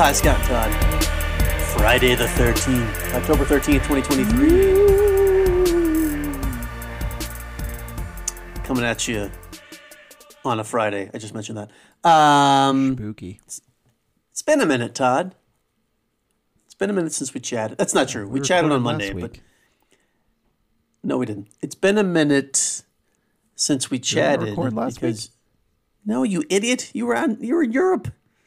Hi, Scott and Todd. Friday the 13th, October 13th, 2023. Coming at you on a Friday. I just mentioned that. Spooky. It's been a minute, Todd. It's been a minute since we chatted. That's not true. We chatted on Monday, but no, we didn't. It's been a minute since we chatted. Did we record last week? No, you idiot. You were in Europe.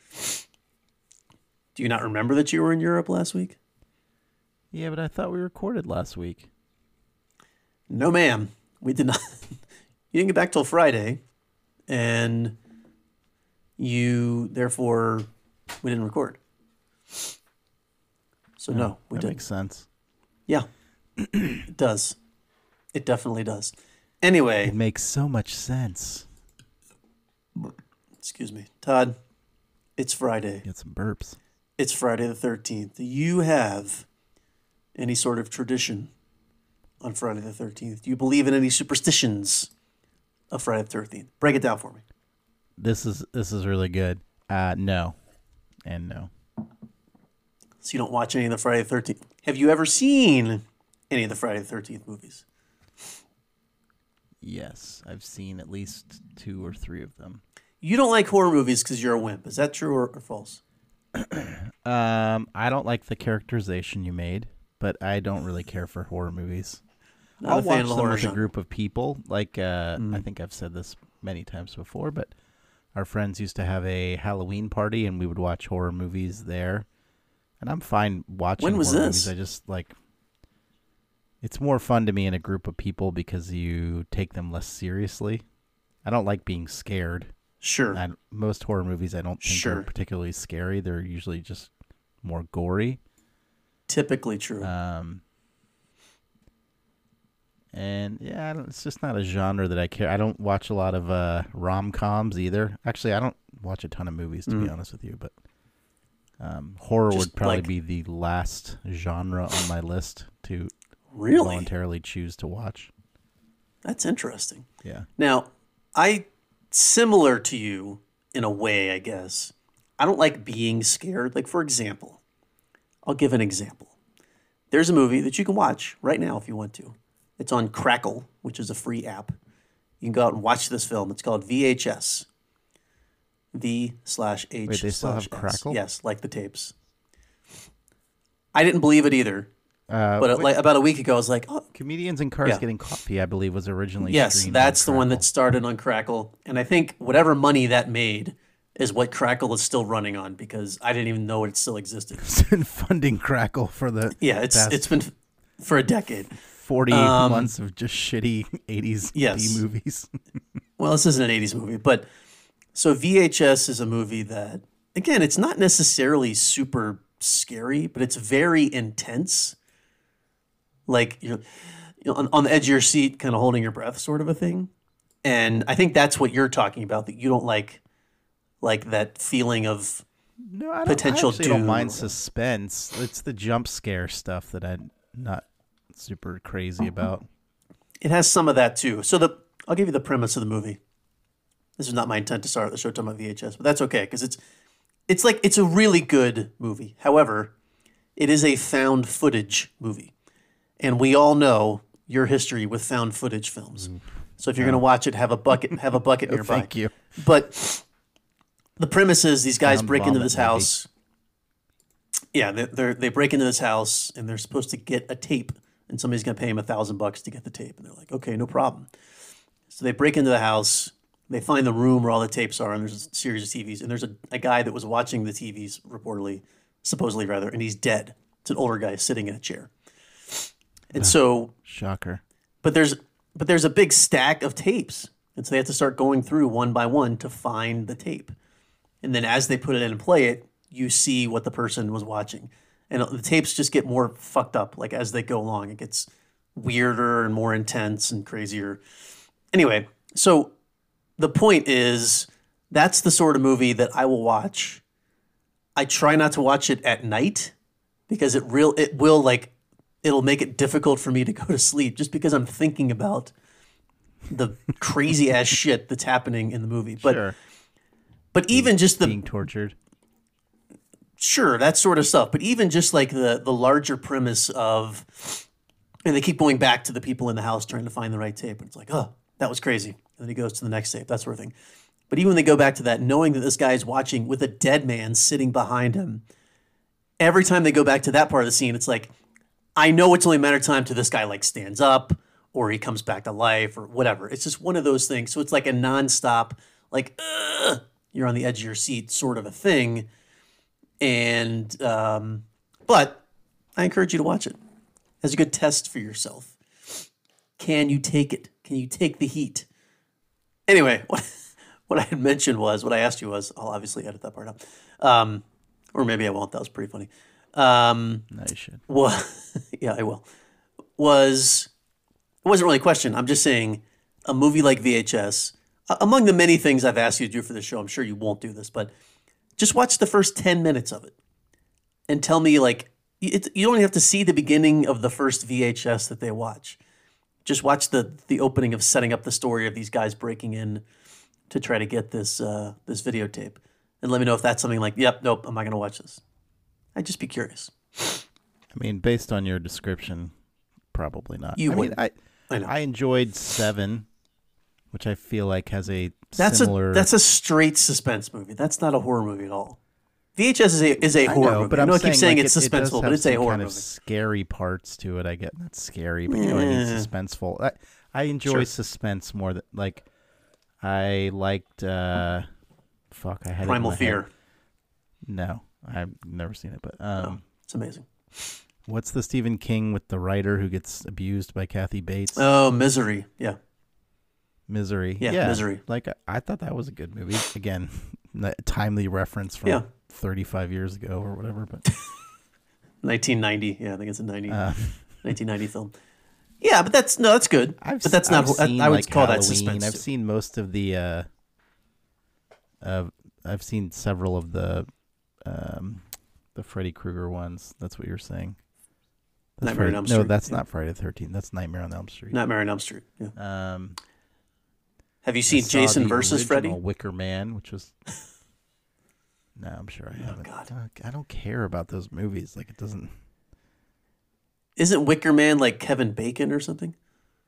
Do you not remember that you were in Europe last week? Yeah, but I thought we recorded last week. No, ma'am. We did not. You didn't get back till Friday, and therefore, we didn't record. So no, we didn't. That makes sense. Yeah, it does. It definitely does. Anyway. It makes so much sense. Excuse me. Todd, it's Friday. Get some burps. It's Friday the 13th. Do you have any sort of tradition on Friday the 13th? Do you believe in any superstitions of Friday the 13th? Break it down for me. This is really good. No. And no. So you don't watch any of the Friday the 13th. Have you ever seen any of the Friday the 13th movies? Yes, I've seen at least 2 or 3 of them. You don't like horror movies because you're a wimp. Is that true or false? I don't like the characterization you made, but I don't really care for horror movies. I'll watch them with a group of people. Like I think I've said this many times before, but our friends used to have a Halloween party, and we would watch horror movies there. And I'm fine watching When was horror this? movies. I just like it's more fun to me in a group of people because you take them less seriously. I don't like being scared. Sure. Most horror movies I don't think are particularly scary. They're usually just more gory. Typically true. And yeah, it's just not a genre that I care. I don't watch a lot of rom-coms either. Actually, I don't watch a ton of movies, to be honest with you. But horror Just would probably like- be the last genre on my list to Really? voluntarily choose to watch. That's interesting. Yeah. Now, similar to you in a way, I guess. I don't like being scared. Like, for example, I'll give an example. There's a movie that you can watch right now if you want to. It's on Crackle, which is a free app. You can go out and watch this film. It's called VHS. V/H/S. Wait, they still have Crackle? Yes, like the tapes. I didn't believe it either. But like about a week ago, I was like, oh, Comedians in Cars Getting Coffee, I believe, was originally yes, streamed that's on the one Crackle. that started on Crackle. And I think whatever money that made is what Crackle is still running on because I didn't even know it still existed. It's been funding Crackle for the It's been for a decade. 40 months of just shitty 80s B movies. Well, this isn't an 80s movie, but so VHS is a movie that, again, it's not necessarily super scary, but it's very intense. Like you're on the edge of your seat, kind of holding your breath, sort of a thing. And I think that's what you're talking about. That you don't like that feeling of potential I actually don't doom. mind suspense. It's the jump scare stuff that I'm not super crazy about. It has some of that too. So I'll give you the premise of the movie. This is not my intent to start the show talking about VHS, but that's okay because it's a really good movie. However, it is a found footage movie. And we all know your history with found footage films. So if you're going to watch it, have a bucket nearby. Thank you. But the premise is these guys Found break into vomit this movie. house. Yeah, they break into this house and they're supposed to get a tape, and somebody's going to pay them $1,000 to get the tape. And they're like, okay, no problem. So they break into the house. They find the room where all the tapes are, and there's a series of TVs. And there's a guy that was watching the TVs, supposedly, and he's dead. It's an older guy sitting in a chair. And so, Shocker. but there's a big stack of tapes, and so they have to start going through one by one to find the tape. And then as they put it in and play it, you see what the person was watching, and the tapes just get more fucked up. Like as they go along, it gets weirder and more intense and crazier. Anyway, so the point is that's the sort of movie that I will watch. I try not to watch it at night because it'll make it difficult for me to go to sleep just because I'm thinking about the crazy ass shit that's happening in the movie. But Sure. but even just being tortured. Sure, that sort of stuff. But even just like the larger premise of, and they keep going back to the people in the house trying to find the right tape. And it's like, oh, that was crazy. And then he goes to the next tape, that sort of thing. But even when they go back to that, knowing that this guy is watching with a dead man sitting behind him, every time they go back to that part of the scene, it's like, I know it's only a matter of time till this guy like stands up or he comes back to life or whatever. It's just one of those things. So it's like a nonstop, like, you're on the edge of your seat sort of a thing. And, but I encourage you to watch it as a good test for yourself. Can you take it? Can you take the heat? Anyway, what I had mentioned was, what I asked you was, I'll obviously edit that part out. Or maybe I won't. That was pretty funny. No, you should. Well, yeah, I will. It wasn't really a question. I'm just saying a movie like VHS, among the many things I've asked you to do for the show, I'm sure you won't do this, but just watch the first 10 minutes of it and tell me, like, you don't even have to see the beginning of the first VHS that they watch. Just watch the opening of setting up the story of these guys breaking in to try to get this videotape. And let me know if that's something like, yep, nope, I'm not going to watch this. I'd just be curious. I mean, based on your description, probably not. You I would. mean, I know. I enjoyed Seven, which I feel like has a That's similar. that's a straight suspense movie. That's not a horror movie at all. VHS is a horror movie. But I know I'm I keep saying like, it's it does suspenseful, have but it's a some horror kind movie. of scary parts to it. I get not scary, but you know what I mean, suspenseful. I enjoy Sure. suspense more than like. I liked. Fuck, I had it in Primal my Fear. head. No, I've never seen it. But It's amazing. what's the Stephen King with the writer who gets abused by Kathy Bates? Oh, Misery. Yeah. Misery. Yeah, Misery. Like I thought that was a good movie. Again, timely reference from Yeah. 35 years ago or whatever. But 1990. Yeah, I think it's a 1990 film. Yeah, but that's good. But that's not. Seen, I would like, call that Halloween. suspense. I've too. seen most of the. I've seen several of the Freddy Krueger ones. That's what you're saying. That's Nightmare on Friday, Elm No, Street, that's yeah. not Friday the 13th. That's Nightmare on Elm Street. Nightmare on Elm Street. Yeah. Have you I seen saw Jason the versus Freddy? original Wicker Man, which was. No, I'm sure I haven't. God. I don't care about those movies. Like it doesn't. Isn't Wicker Man like Kevin Bacon or something?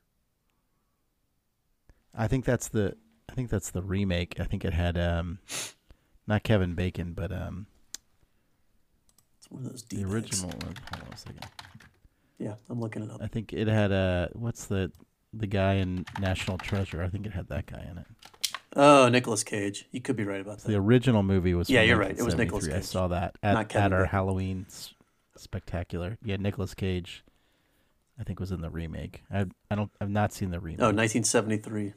I think that's the remake. I think it had not Kevin Bacon, but It's one of those the D-bags. original one. Hold on a second. Yeah, I'm looking it up. I think it had what's the guy in National Treasure? I think it had that guy in it. Oh, Nicolas Cage. You could be right about that. The original movie was. Yeah, from you're right. It was Nicolas 1973. I Cage. saw that Not at Kevin our Bacon. Halloween spectacular. Yeah, Nicolas Cage. I think was in the remake. I've not seen the remake. Oh, 1973.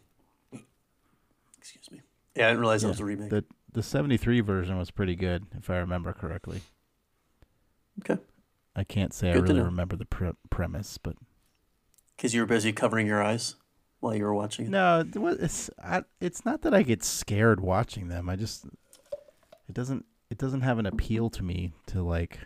Excuse me. Yeah, I didn't realize that Yeah, was a remake. The 73 version was pretty good, if I remember correctly. Okay. I can't say I Good to really know. remember the premise, but Because you were busy covering your eyes while you were watching it. no, it's not that I get scared watching them. I just it doesn't have an appeal to me to like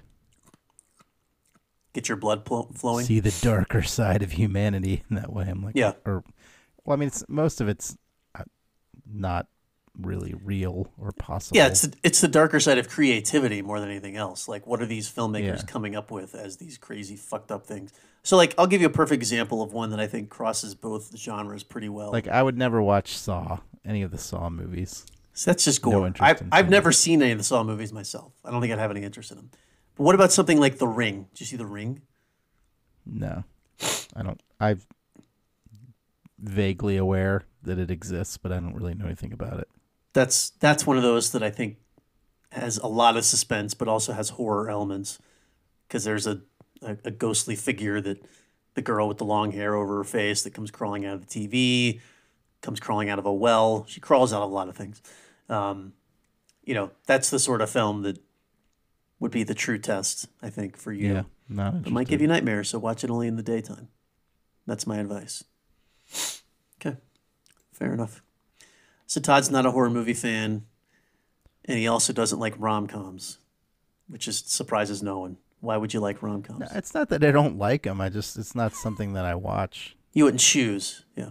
Get your blood flowing. see the darker side of humanity in that way. I'm like, Yeah. Well, I mean, most of it's not really real or possible. Yeah, it's the darker side of creativity more than anything else. Like, what are these filmmakers Yeah. coming up with as these crazy, fucked up things? So, like, I'll give you a perfect example of one that I think crosses both genres pretty well. Like I would never watch Saw, any of the Saw movies. So that's just no gore. interest in I've seeing never seen any of the Saw movies myself. I don't think I'd have any interest in them. But what about something like The Ring? Did you see The Ring? No, I don't. I'm vaguely aware that it exists, but I don't really know anything about it. That's one of those that I think has a lot of suspense, but also has horror elements. Because there's a ghostly figure that the girl with the long hair over her face that comes crawling out of the TV, comes crawling out of a well. She crawls out of a lot of things. That's the sort of film that would be the true test, I think, for you. Yeah, not It might give you nightmares, so watch it only in the daytime. That's my advice. Okay, fair enough. So Todd's not a horror movie fan, and he also doesn't like rom-coms, which is surprises no one. Why would you like rom-coms? No, it's not that I don't like them. It's not something that I watch. You wouldn't choose, yeah.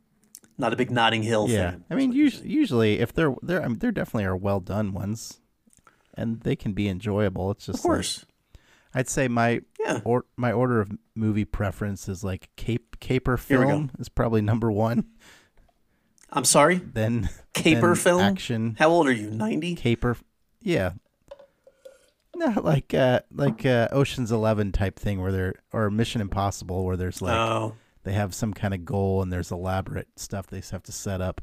Not a big Notting Hill Yeah, fan. I mean, usually if there definitely are well done ones. and they can be enjoyable. It's just Of course. I'd say my Yeah. my order of movie preference is like caper Here we go. film is probably number one. I'm sorry? Then Caper then film? action How old are you? 90? caper, yeah. No, like Ocean's 11 type thing where or Mission Impossible where there's like Oh. they have some kind of goal and there's elaborate stuff they have to set up.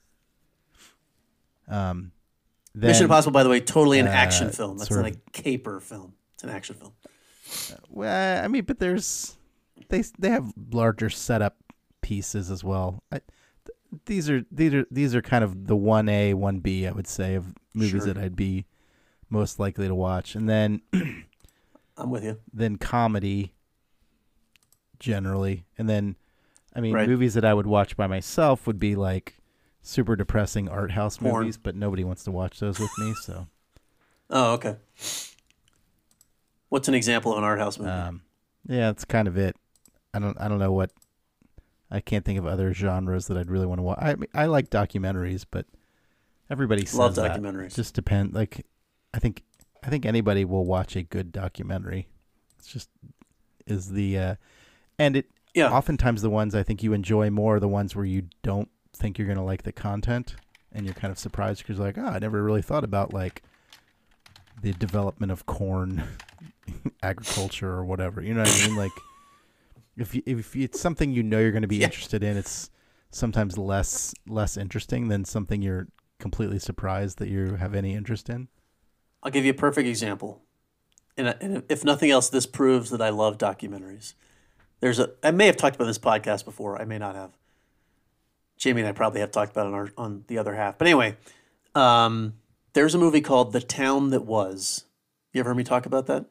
Then, Mission Impossible, by the way, totally an action film. That's sort not of- a caper film. It's an action film. Well, I mean, but they have larger setup pieces as well. These are kind of the 1A, 1B, I would say, of movies Sure. that I'd be most likely to watch. And then I'm with you. then comedy generally. And then I mean Right. movies that I would watch by myself would be like super depressing art house Porn. movies, but nobody wants to watch those with me, so Oh, okay. What's an example of an art house movie? yeah, that's kind of it. I don't know what I can't think of other genres that I'd really want to watch. I like documentaries, but everybody says Love that. documentaries. Just depend. Like, I think anybody will watch a good documentary. It's just is the and it Yeah. oftentimes the ones I think you enjoy more are the ones where you don't think you're gonna like the content, and you're kind of surprised because like, I never really thought about like the development of corn agriculture or whatever. You know what I mean? Like, if it's something you know you're going to be Yeah. interested in, it's sometimes less interesting than something you're completely surprised that you have any interest in. I'll give you a perfect example. And if nothing else, this proves that I love documentaries. I may have talked about this podcast before. I may not have. Jamie and I probably have talked about it on the other half. But anyway, there's a movie called The Town That Was. You ever heard me talk about that?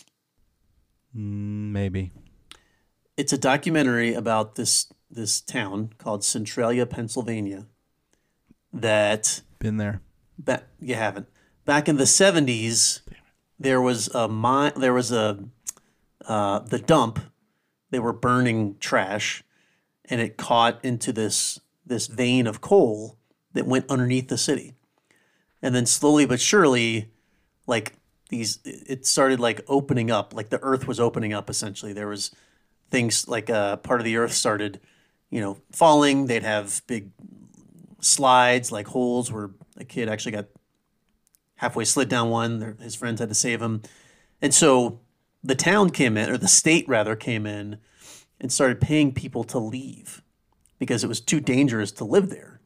Maybe. It's a documentary about this town called Centralia, Pennsylvania. That Been there. you haven't. Back in the 70s, there was the dump. They were burning trash, and it caught into this vein of coal that went underneath the city. And then slowly but surely, like it started like opening up, like the earth was opening up essentially. There was things like part of the earth started, falling. They'd have big slides, like holes where a kid actually got halfway slid down one. His friends had to save him. And so the town came in, or the state rather came in and started paying people to leave because it was too dangerous to live there.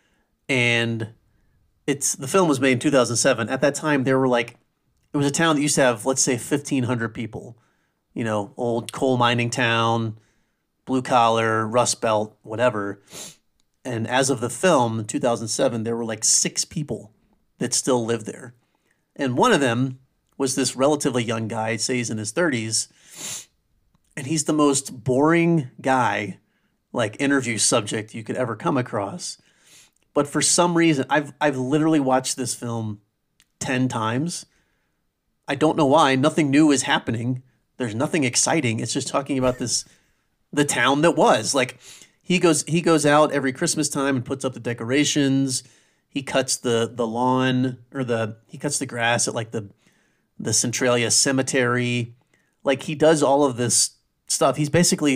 And the film was made in 2007. At that time, it was a town that used to have, let's say, 1,500 people. Old coal mining town, blue collar, Rust Belt, whatever. And as of the film in 2007, there were like 6 people that still lived there. And one of them was this relatively young guy, I'd say he's in his 30s. And he's the most boring guy, like interview subject you could ever come across. But for some reason, I've literally watched this film 10 times. I don't know why. Nothing new is happening. There's nothing exciting. It's just talking about the town that was. Like he goes out every Christmas time and puts up the decorations. He cuts the lawn he cuts the grass at like the Centralia Cemetery. Like he does all of this stuff. He's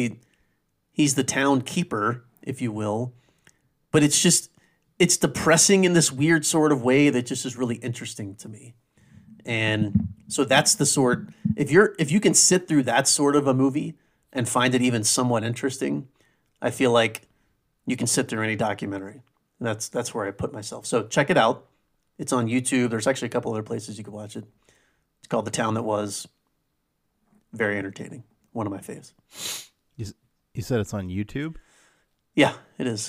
the town keeper, if you will. But it's depressing in this weird sort of way that just is really interesting to me. And so that's the sort, if you can sit through that sort of a movie and find it even somewhat interesting, I feel like you can sit through any documentary. And that's where I put myself. So check it out. It's on YouTube. There's actually a couple other places you can watch it. It's called The Town That Was. Very entertaining. One of my faves. You said it's on YouTube? Yeah, it is.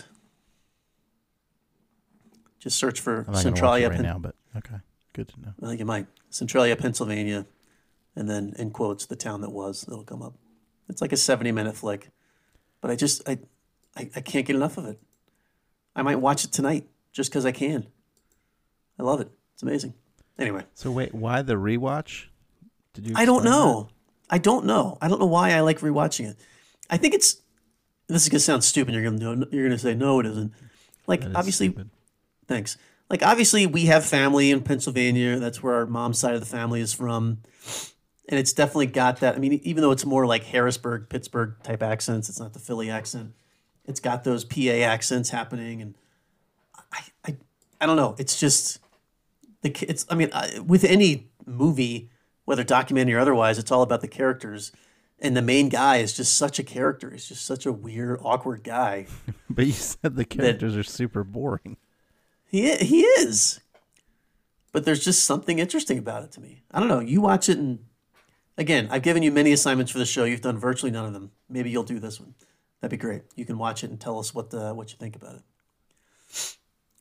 Just search for I'm not Centralia. gonna watch it right now, but okay. Good to know. I think you might. Centralia, Pennsylvania, and then in quotes, The Town That Was. It'll come up. It's like a 70-minute flick, but I can't get enough of it. I might watch it tonight just because I can. I love it. It's amazing. Anyway. So wait, why the rewatch? Did you? I don't explain know. I don't know. I don't know why I like rewatching it. I think this is gonna sound stupid. You're gonna say no, it isn't. Like that? That is obviously, stupid. thanks. like obviously we have family in Pennsylvania. That's where our mom's side of the family is from. And it's definitely got that. I mean, even though it's more like Harrisburg, Pittsburgh type accents, it's not the Philly accent. It's got those PA accents happening, and I, I don't know. It's just it's. I mean, with any movie, whether documentary or otherwise, it's all about the characters, and the main guy is just such a character. He's just such a weird, awkward guy. But you said the characters are super boring. He is, but there's just something interesting about it to me. I don't know. You watch it and. Again, I've given you many assignments for the show. You've done virtually none of them. Maybe you'll do this one. That'd be great. You can watch it and tell us what you think about it.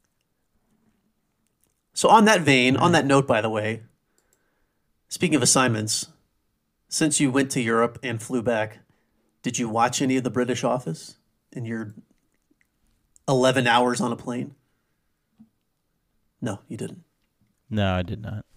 So on that vein, on that note, by the way, speaking of assignments, since you went to Europe and flew back, did you watch any of The British Office in your 11 hours on a plane? No, you didn't. No, I did not.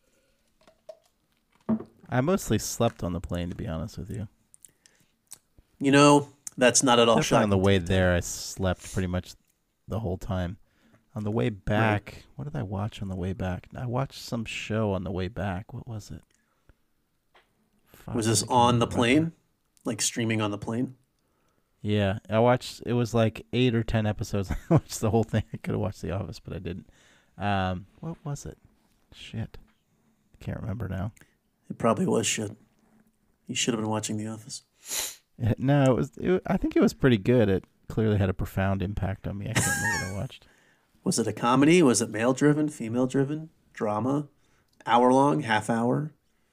I mostly slept on the plane, to be honest with you. You know, that's not at all Especially shocking. On the way there, I slept pretty much the whole time. On the way back, right. What did I watch on the way back? I watched some show on the way back. What was it? Was this on the plane? Like streaming on the plane? Yeah, I watched, it was like 8 or 10 episodes. I watched the whole thing. I could have watched The Office, but I didn't. What was it? Shit. I can't remember now. It probably was shit. You should have been watching The Office. No, I think it was pretty good. It clearly had a profound impact on me. I can't remember what I watched. Was it a comedy? Was it male-driven, female-driven, drama, hour-long, half-hour?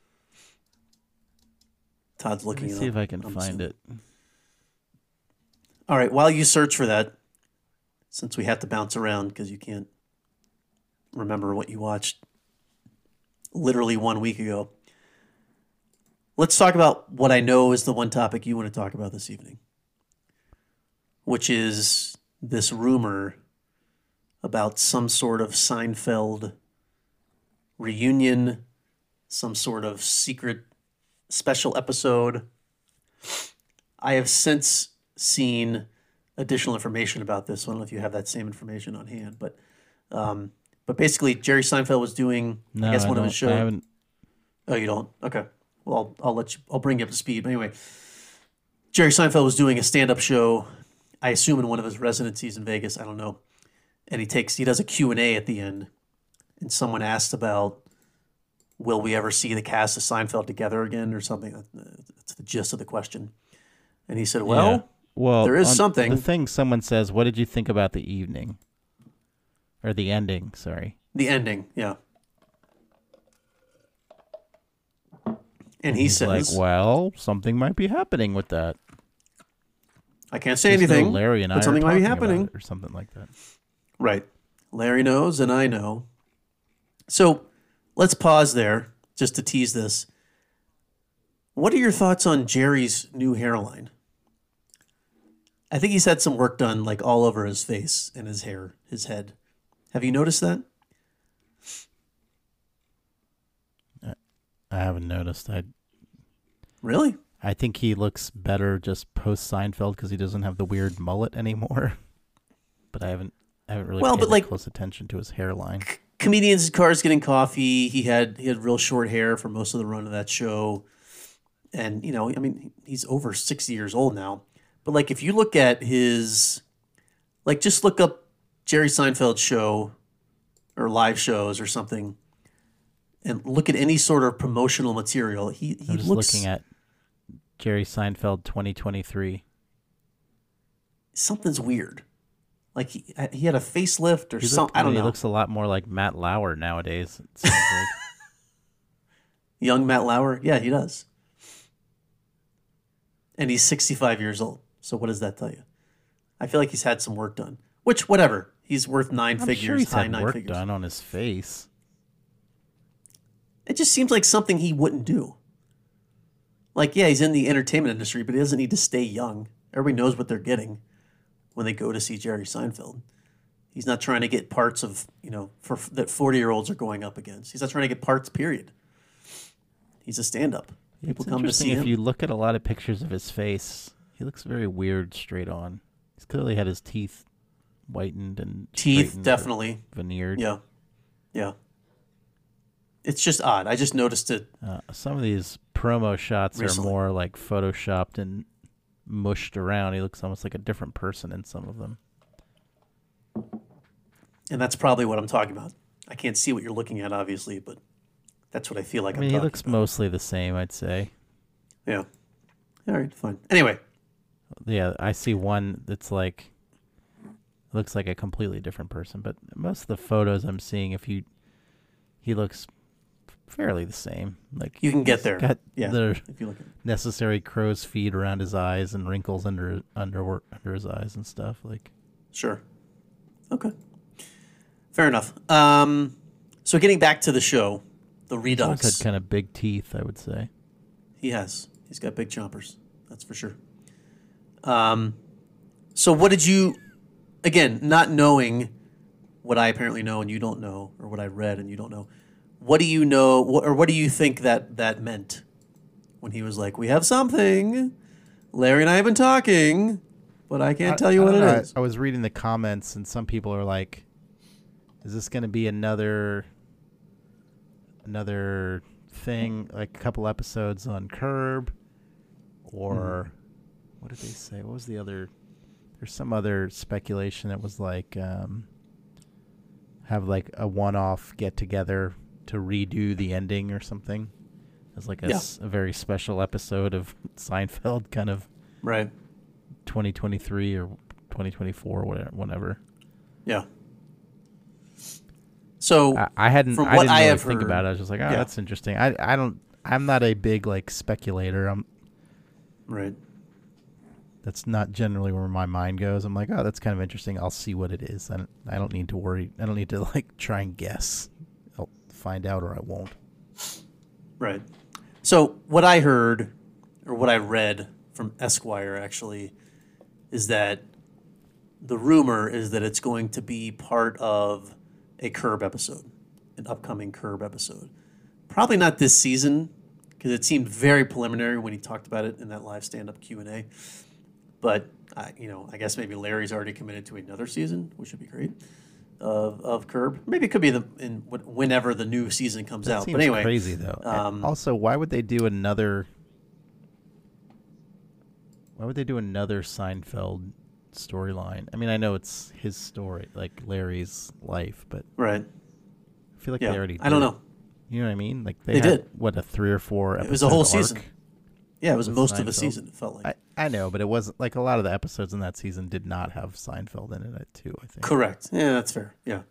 Todd's looking it up. See if I can find it. All right, while you search for that, since we have to bounce around because you can't remember what you watched literally 1 week ago, let's talk about what I know is the one topic you want to talk about this evening, which is this rumor about some sort of Seinfeld reunion, some sort of secret special episode. I have since seen additional information about this. I don't know if you have that same information on hand, but basically Jerry Seinfeld was doing, I guess, one of his shows. I haven't. Oh, you don't? Okay. Well, I'll bring you up to speed. But anyway, Jerry Seinfeld was doing a stand-up show, I assume in one of his residencies in Vegas. I don't know. And he does a Q&A at the end. And someone asked about, will we ever see the cast of Seinfeld together again or something? That's the gist of the question. And he said, well, there is something. The thing someone says, what did you think about the evening? Or the ending, sorry. The ending, yeah. And he's says, like, well, something might be happening with that. I can't say anything, no Larry and but something might be happening. Or something like that. Right. Larry knows and I know. So let's pause there just to tease this. What are your thoughts on Jerry's new hairline? I think he's had some work done like all over his face and his hair, his head. Have you noticed that? I haven't noticed. Really? I think he looks better just post Seinfeld because he doesn't have the weird mullet anymore. But I haven't really paid close attention to his hairline. Comedians in Cars Getting Coffee. He had real short hair for most of the run of that show, and I mean, he's over 60 years old now. But like, if you look at his, like, just look up Jerry Seinfeld's show or live shows or something, and look at any sort of promotional material. I'm just looking at Jerry Seinfeld 2023. Something's weird. Like he had a facelift or something. I don't know. He looks a lot more like Matt Lauer nowadays. It sounds like. Young Matt Lauer? Yeah, he does. And he's 65 years old. So what does that tell you? I feel like he's had some work done. Which, whatever. He's worth nine figures. Sure he's high had nine work figures. done on his face. It just seems like something he wouldn't do. Like, yeah, he's in the entertainment industry, but he doesn't need to stay young. Everybody knows what they're getting when they go to see Jerry Seinfeld. He's not trying to get parts of, that 40-year-olds are going up against. He's not trying to get parts, period. He's a stand-up. People come to see him. If you look at a lot of pictures of his face, he looks very weird straight on. He's clearly had his teeth whitened and Teeth, straightened or definitely. veneered. Yeah. Yeah. It's just odd. I just noticed it Some of these promo shots recently. are more like photoshopped and mushed around. He looks almost like a different person in some of them. And that's probably what I'm talking about. I can't see what you're looking at, obviously, but that's what I feel like I mean, I'm he talking looks about. mostly the same, I'd say. Yeah. All right, fine. Anyway, Yeah, I see one that's like looks like a completely different person, but most of the photos I'm seeing, he looks fairly the same. Like you can get he's there. got Yeah. the If you look at it. necessary crow's feet around his eyes and wrinkles under his eyes and stuff. Like, Sure. Okay. Fair enough. So getting back to the show, the he's always Redux. had kind of big teeth, I would say. He has. He's got big chompers. That's for sure. So what did you, again, not knowing what I apparently know and you don't know, or what I read and you don't know, what do you know, or what do you think that meant when he was like, we have something, Larry and I have been talking, but I can't tell you what I it don't know. is. I was reading the comments, and some people are like, "Is this going to be another thing, like a couple episodes on Curb, or what did they say? What was the other? There's some other speculation that was like have like a one-off get-together to redo the ending or something, as like a very special episode of Seinfeld, kind of Right. 2023 or 2024, whatever. Yeah. So I hadn't. from I what didn't I really have think heard, about it. I was just like, oh, yeah. that's interesting. I don't. I'm not a big like speculator. Right. That's not generally where my mind goes. I'm like, oh, that's kind of interesting. I'll see what it is. I don't need to worry. I don't need to like try and guess. I'll find out or I won't. Right. So what I heard, or what I read from Esquire actually, is that the rumor is that it's going to be part of a Curb episode, an upcoming Curb episode. Probably not this season, because it seemed very preliminary when he talked about it in that live stand-up Q&A. But I guess maybe Larry's already committed to another season, which would be great, of Curb. Maybe it could be whenever the new season comes That out. seems But anyway, crazy though. And also, why would they do another? Why would they do another Seinfeld storyline? I mean, I know it's his story, like Larry's life, but right. I feel like Yeah. they already. I don't know. You know what I mean? Like They had, did. What, a 3 or 4 episode It was a whole arc season. Yeah, it was with most of a Seinfeld. season, it felt like. I know, but it wasn't like a lot of the episodes in that season did not have Seinfeld in it too, I think. Correct. Yeah, that's fair. Yeah.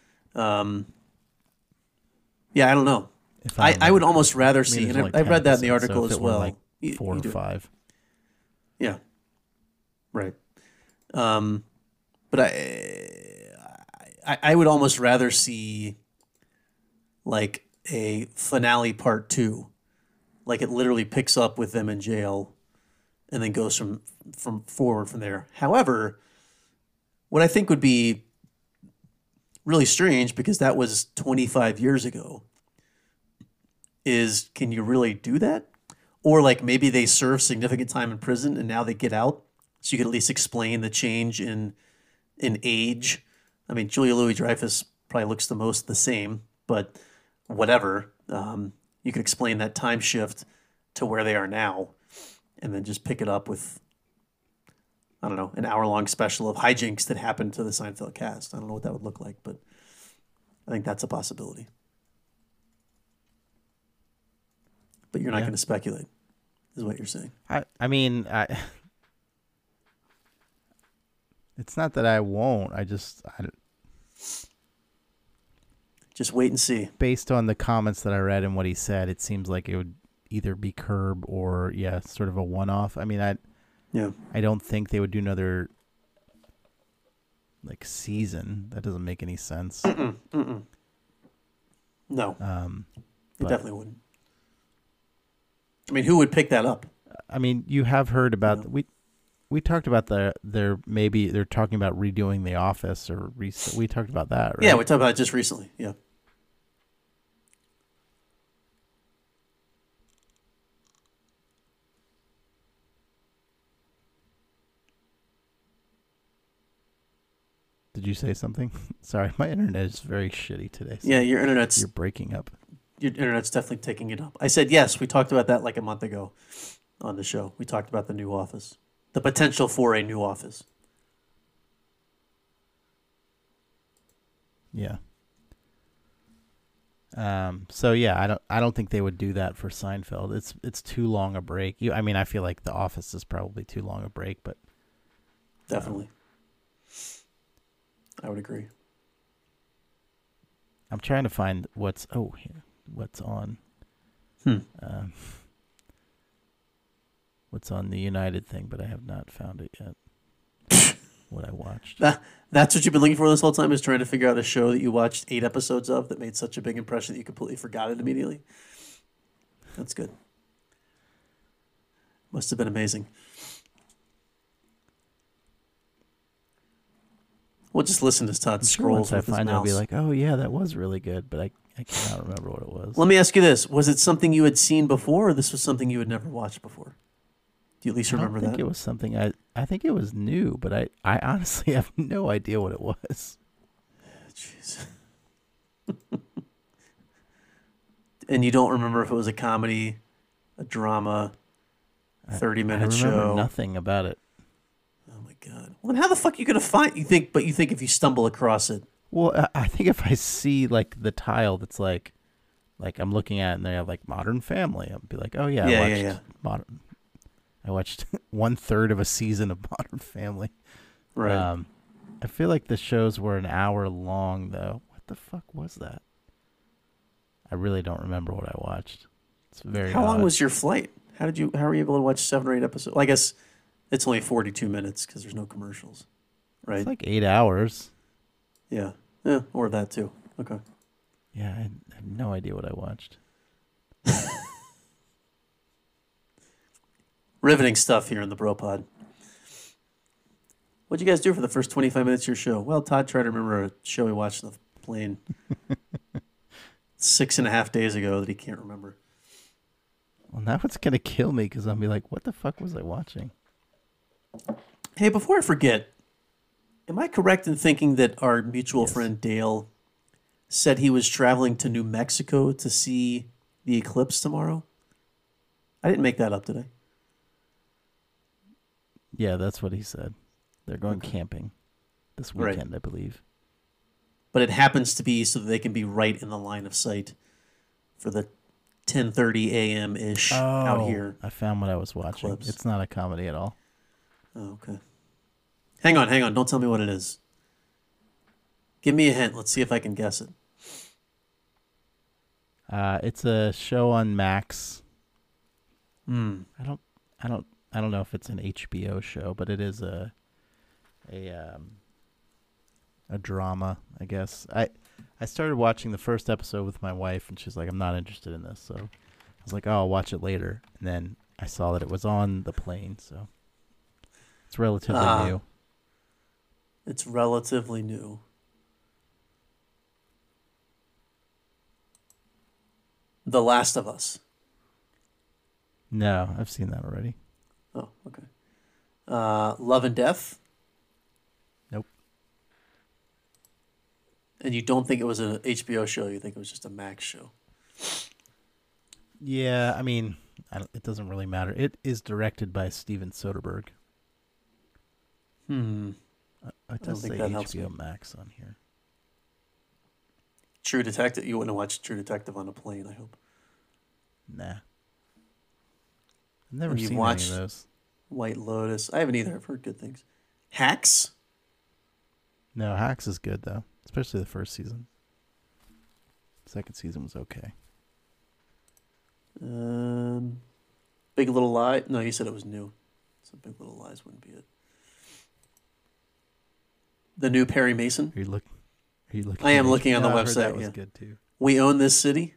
Yeah, I don't know. If I remember would almost correctly. rather I mean, see, there's and only I 10 read that in the episodes, so article if as it were well. like You 4 or do it. 5. Yeah. Right. But I would almost rather see like a finale part 2. Like it literally picks up with them in jail and then goes from forward from there. However, what I think would be really strange, because that was 25 years ago, is can you really do that? Or like maybe they serve significant time in prison and now they get out, so you could at least explain the change in age. I mean, Julia Louis-Dreyfus probably looks the most the same, but whatever. You could explain that time shift to where they are now, and then just pick it up with, I don't know, an hour-long special of hijinks that happened to the Seinfeld cast. I don't know what that would look like, but I think that's a possibility. But you're not going to speculate, is what you're saying. I mean, it's not that I won't. Just wait and see. Based on the comments that I read and what he said, it seems like it would either be Curb or sort of a one-off. I mean, I don't think they would do another like season. That doesn't make any sense. No, it definitely wouldn't. I mean, who would pick that up? I mean, you have heard about we talked about they're talking about redoing The Office, or we talked about that, right? Yeah, we talked about it just recently. Yeah. Did you say something? Sorry, my internet is very shitty today. So Yeah, your internet's you're breaking up. definitely taking it up. I said yes. We talked about that like a month ago on the show. We talked about the new office, the potential for a new office. Yeah. So yeah, I don't think they would do that for Seinfeld. It's too long a break. I mean, I feel like The Office is probably too long a break, but Definitely. I would agree. I'm trying to find what's on. Um, what's on the United thing, but I have not found it yet. What I watched. That's what you've been looking for this whole time, is trying to figure out a show that you watched 8 episodes of that made such a big impression that you completely forgot it immediately. That's good. Must have been amazing. We'll just listen as Todd scrolls Once with I find his it, I'll mouse. be like, oh yeah, that was really good, but I cannot remember what it was. Let me ask you this. Was it something you had seen before, or this was something you had never watched before? Do you at least remember I think that? it was something I think it was new, but I honestly have no idea what it was. Jeez. And you don't remember if it was a comedy, a drama, 30-minute I remember show? nothing about it. Oh my god. Well, then how the fuck are you gonna find? You think if you stumble across it? Well, I think if I see like the tile that's like I'm looking at it and they have like Modern Family, I'll be like, oh yeah, Yeah. Modern. I watched 1/3 of a season of Modern Family. Right. I feel like the shows were an hour long though. What the fuck was that? I really don't remember what I watched. It's very. How long odd. was your flight? How were you able to watch 7 or 8 episodes? Well, I guess it's only 42 minutes because there's no commercials, right? It's like 8 hours. Yeah, or that too. Okay. Yeah, I have no idea what I watched. Riveting stuff here in the Bro Pod. What'd you guys do for the first 25 minutes of your show? Well, Todd tried to remember a show he watched on the plane 6.5 days ago that he can't remember. Well, now it's gonna kill me because I'll be like, what the fuck was I watching? Hey, before I forget, am I correct in thinking that our mutual Yes. friend Dale said he was traveling to New Mexico to see the eclipse tomorrow? I didn't make that up, did I? Yeah, that's what he said. They're going Okay. camping this Right. weekend, I believe. But it happens to be so that they can be right in the line of sight for the 10:30 a.m. ish out here. I found what I was watching. Eclipse. It's not a comedy at all. Oh, okay. Hang on. Don't tell me what it is. Give me a hint. Let's see if I can guess it. It's a show on Max. Hmm. I don't know if it's an HBO show, but it is a drama, I guess. I started watching the first episode with my wife, and she's like, "I'm not interested in this." So I was like, "Oh, I'll watch it later." And then I saw that it was on the plane, so it's relatively new. It's relatively new. The Last of Us. No, I've seen that already. Oh, okay. Love and Death. Nope. And you don't think it was an HBO show? You think it was just a Max show? Yeah, I mean, it doesn't really matter. It is directed by Steven Soderbergh. It does think say that helps HBO me. Max on here. True Detective. You wouldn't have watched True Detective on a plane, I hope. Nah. I've never And you've seen watched- any of those. White Lotus. I haven't either. I've heard good things. Hacks. No, Hacks is good, though, especially the first season. Second season was okay. Big Little Lie. No, you said it was new. So Big Little Lies wouldn't be it. The new Perry Mason. Are you looking? I am at looking on the HBO? I heard website, That was yeah. good too. We Own This City.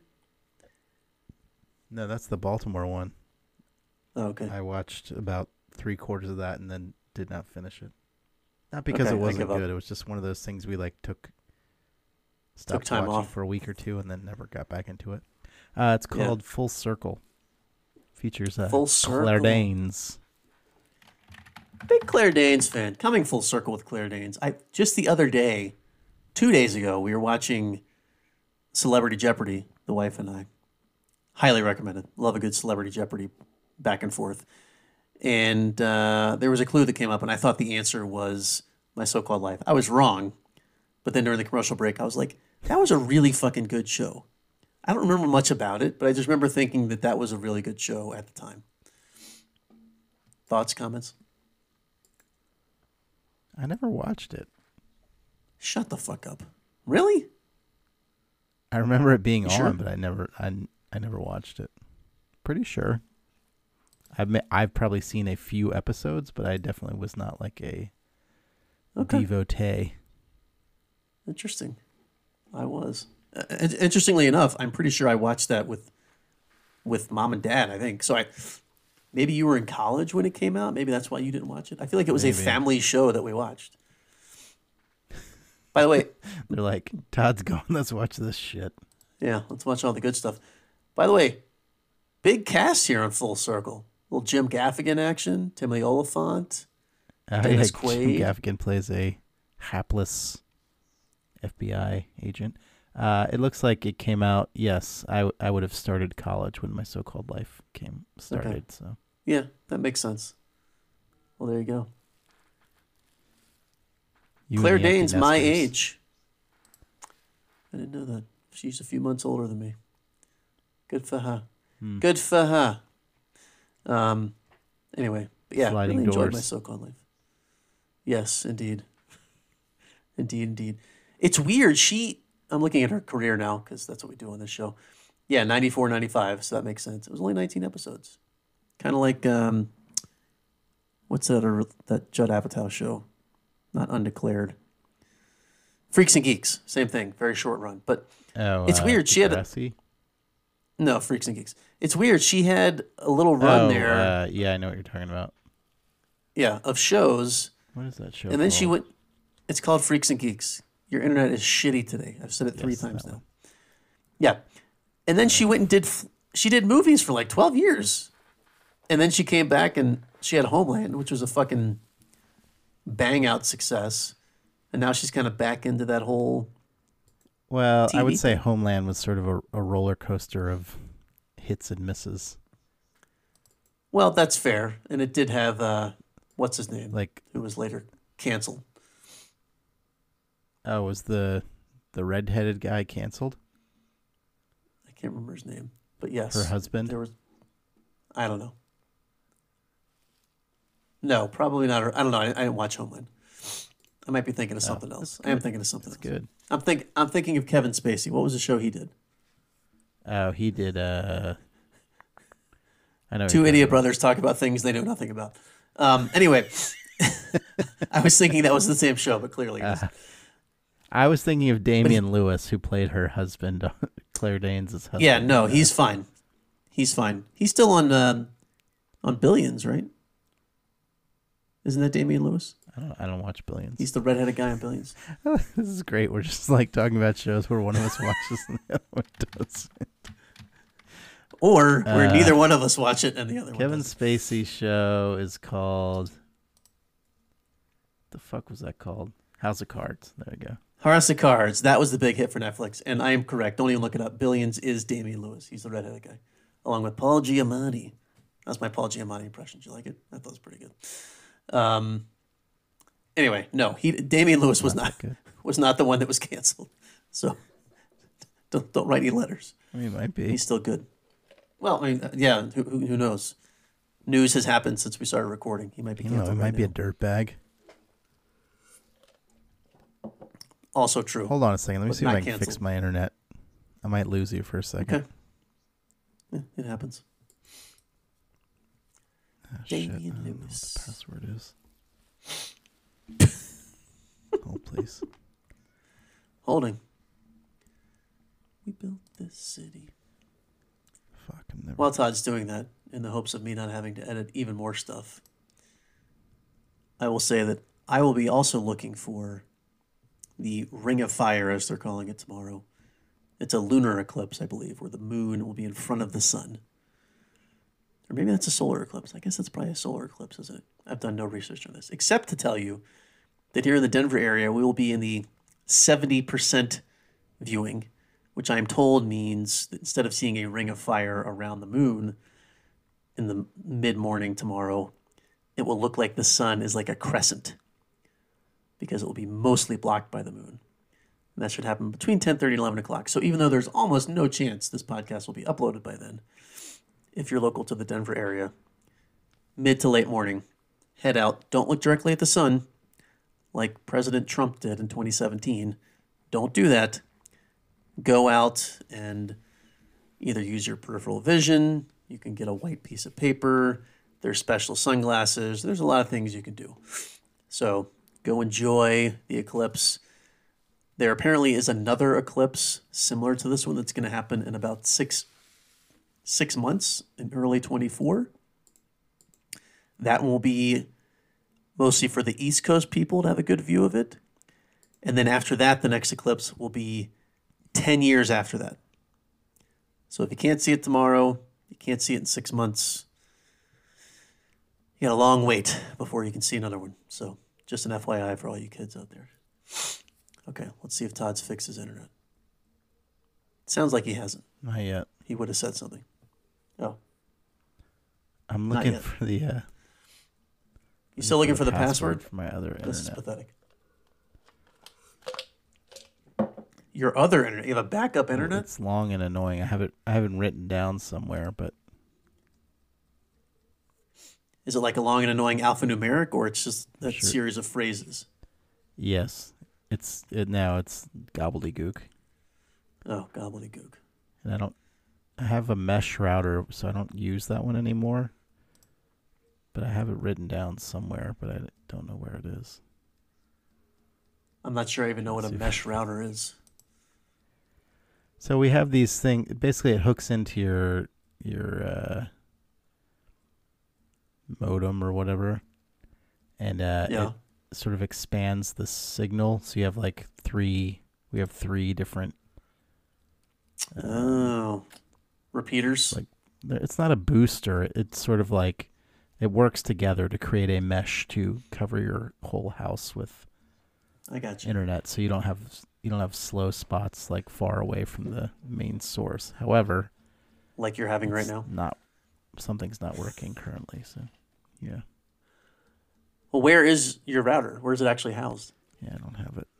No, that's the Baltimore one. Oh, okay. I watched about 3/4 of that and then did not finish it. Not because Okay, it I wasn't give up. good. It was just one of those things we stopped time watching off. for a week or two and then never got back into it. It's Yeah. called Full Circle. Features Full Circle? Claire Danes. Big Claire Danes fan. Coming full circle with Claire Danes. I just the other day, 2 days ago, we were watching Celebrity Jeopardy, the wife and I. Highly recommended. Love a good Celebrity Jeopardy back and forth. And there was a clue that came up, and I thought the answer was My So-Called Life. I was wrong, but then during the commercial break, I was like, that was a really fucking good show. I don't remember much about it, but I just remember thinking that that was a really good show at the time. Thoughts, comments? I never watched it. Shut the fuck up. Really? I remember it being You on, sure? but I never watched it. Pretty sure. I've probably seen a few episodes, but I definitely was not like a devotee. Interesting. I was. Interestingly enough, I'm pretty sure I watched that with mom and dad, I think. So maybe you were in college when it came out. Maybe that's why you didn't watch it. I feel like it was a Maybe. family show that we watched. By the way, They're like, Todd's going, let's watch this shit. yeah, let's watch all the good stuff. By the way, big cast here on Full Circle. Little Jim Gaffigan action, Timothy Oliphant. Dennis Jim Quaid. Gaffigan plays a hapless FBI agent. It looks like it came out. Yes, I would have started college when My So-Called Life started. Okay. So Yeah, that makes sense. Well, there you go. you Claire and the empty Danes, my nesters. age. I didn't know that. She's a few months older than me. Good for her. Good for her. Anyway, but yeah, Sliding really enjoyed doors. My So-Called Life. Yes, indeed. Indeed. It's weird. I'm looking at her career now because that's what we do on this show. Yeah, 94, 95, so that makes sense. It was only 19 episodes. Kind of like, what's that Judd Apatow show? Not Undeclared. Freaks and Geeks, same thing, very short run. But Oh, it's weird. She had Degrassi? no Freaks and Geeks. It's weird. She had a little run there, Yeah, I know what you're talking about. yeah, of shows, What is that show? and then she called? went. It's called Freaks and Geeks. Your internet is shitty today. I've said it 3 Yes, times that now. one. Yeah, and then she went and did movies for like 12 years, and then she came back and she had Homeland, which was a fucking bang out success, and now she's kind of back into that whole. Well, I TV would say thing. Homeland was sort of a roller coaster of hits and misses. Well, that's fair, and it did have what's his name, Like, who was later canceled. was the redheaded guy canceled? I can't remember his name, but yes, Her husband? There was, I don't know. No, probably not her. I don't know. I didn't watch Homeland. I might be thinking of something else. I am thinking of something That's else. good. I'm thinking of Kevin Spacey. What was the show he did? Oh, he did. I know. Two idiot brothers talk about things they know nothing about. Anyway, I was thinking that was the same show, but clearly it isn't. I was thinking of Damian Lewis, who played her husband, Claire Danes' husband. Yeah, no, he's fine. He's fine. He's still on Billions, right? Isn't that Damian Lewis? I don't watch Billions. He's the redheaded guy on Billions. This is great. We're just like talking about shows where one of us watches and the other one does. Or where neither one of us watch it and the other Kevin one doesn't. Spacey show is called. The fuck was that called? House of Cards. There you go. House of Cards. That was the big hit for Netflix. And I am correct. Don't even look it up. Billions is Damian Lewis. He's the redheaded guy. Along with Paul Giamatti. That's my Paul Giamatti impression. Did you like it? I thought it was pretty good. Anyway, no, Damian Lewis was not good. was not the one that was canceled. So don't write any letters. I mean, it might be. He's still good. Well, I mean, yeah. Who knows? News has happened since we started recording. He might be You canceled. know, it right might be a now. dirtbag. Also true. Hold on a second. Let me But see if not I can fix canceled. my internet. I might lose you for a second. Okay. Yeah, it happens. Ah, shit. I Damian don't know what Lewis. the password is. Hold, please. Holding. We built this city. Fuck, I'm never. While Todd's doing that, in the hopes of me not having to edit even more stuff, I will say that I will be also looking for the Ring of Fire, as they're calling it tomorrow. It's a lunar eclipse, I believe, where the moon will be in front of the sun. Or maybe that's a solar eclipse. I guess that's probably a solar eclipse, isn't it? I've done no research on this, except to tell you that here in the Denver area, we will be in the 70% viewing, which I'm told means that instead of seeing a ring of fire around the moon in the mid-morning tomorrow, it will look like the sun is like a crescent because it will be mostly blocked by the moon. And that should happen between 10:30 and 11 o'clock. So even though there's almost no chance this podcast will be uploaded by then, if you're local to the Denver area, mid to late morning, head out. Don't look directly at the sun like President Trump did in 2017. Don't do that. Go out and either use your peripheral vision. You can get a white piece of paper. There's special sunglasses. There's a lot of things you can do. So go enjoy the eclipse. There apparently is another eclipse similar to this one that's going to happen in about six months in early 24. That will be mostly for the East Coast people to have a good view of it. And then after that, the next eclipse will be 10 years after that. So if you can't see it tomorrow, you can't see it in 6 months, you got a long wait before you can see another one. So just an FYI for all you kids out there. Okay, let's see if Todd's fixed his internet. Sounds like he hasn't. Not yet. He would have said something. Oh. I'm looking for the... You still looking for the password? For my other internet. This is pathetic. Your other internet? You have a backup internet? It's long and annoying. I have it written down somewhere, but... Is it like a long and annoying alphanumeric, or it's just a series of phrases? Yes. Now it's gobbledygook. Oh, gobbledygook. And I have a mesh router, so I don't use that one anymore. But I have it written down somewhere, but I don't know where it is. I'm not sure I even know what a mesh router is. So we have these things. Basically, it hooks into your modem or whatever, and it sort of expands the signal. So you have like three different repeaters. Like, it's not a booster. It's sort of like it works together to create a mesh to cover your whole house with I got you. internet, so you don't have slow spots like far away from the main source. However, like you're having right now, something's not working currently. So, yeah. Well, where is your router? Where is it actually housed? Yeah, I don't have it.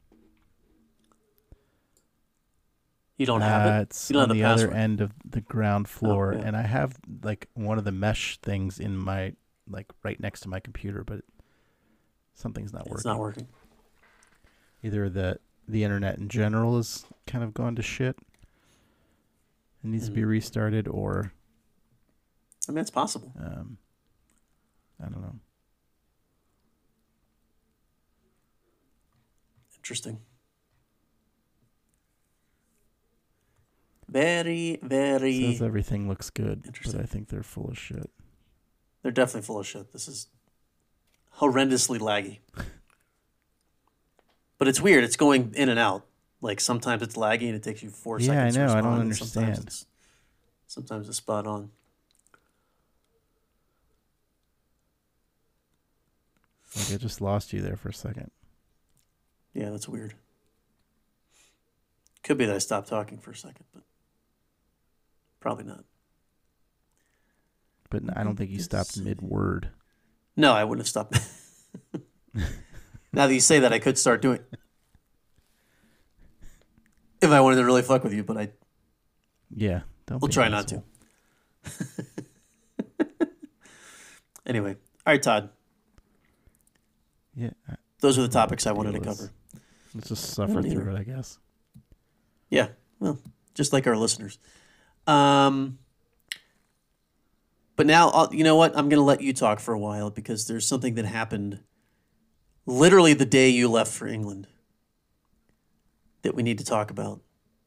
You don't have it? It's on the other end of the ground floor, and I have like one of the mesh things in my right next to my computer, but something's not working. It's not working. Either the internet in general has kind of gone to shit and needs to be restarted, or I mean, it's possible. I don't know. Interesting. Very, very... Says everything looks good, but I think they're full of shit. They're definitely full of shit. This is horrendously laggy. But it's weird. It's going in and out. Like, sometimes it's laggy and it takes you 4 seconds to respond. I know. I don't understand. Sometimes it's spot on. Like, I just lost you there for a second. Yeah, that's weird. Could be that I stopped talking for a second, but probably not. But I don't think you stopped mid-word. No, I wouldn't have stopped. Now that you say that, I could start doing if I wanted to really fuck with you, but yeah, we'll try not to. Anyway, all right, Todd. Yeah, those are the topics I wanted to cover. Let's just suffer through it, I guess. Yeah, well, just like our listeners. But now, you know what? I'm going to let you talk for a while because there's something that happened literally the day you left for England that we need to talk about.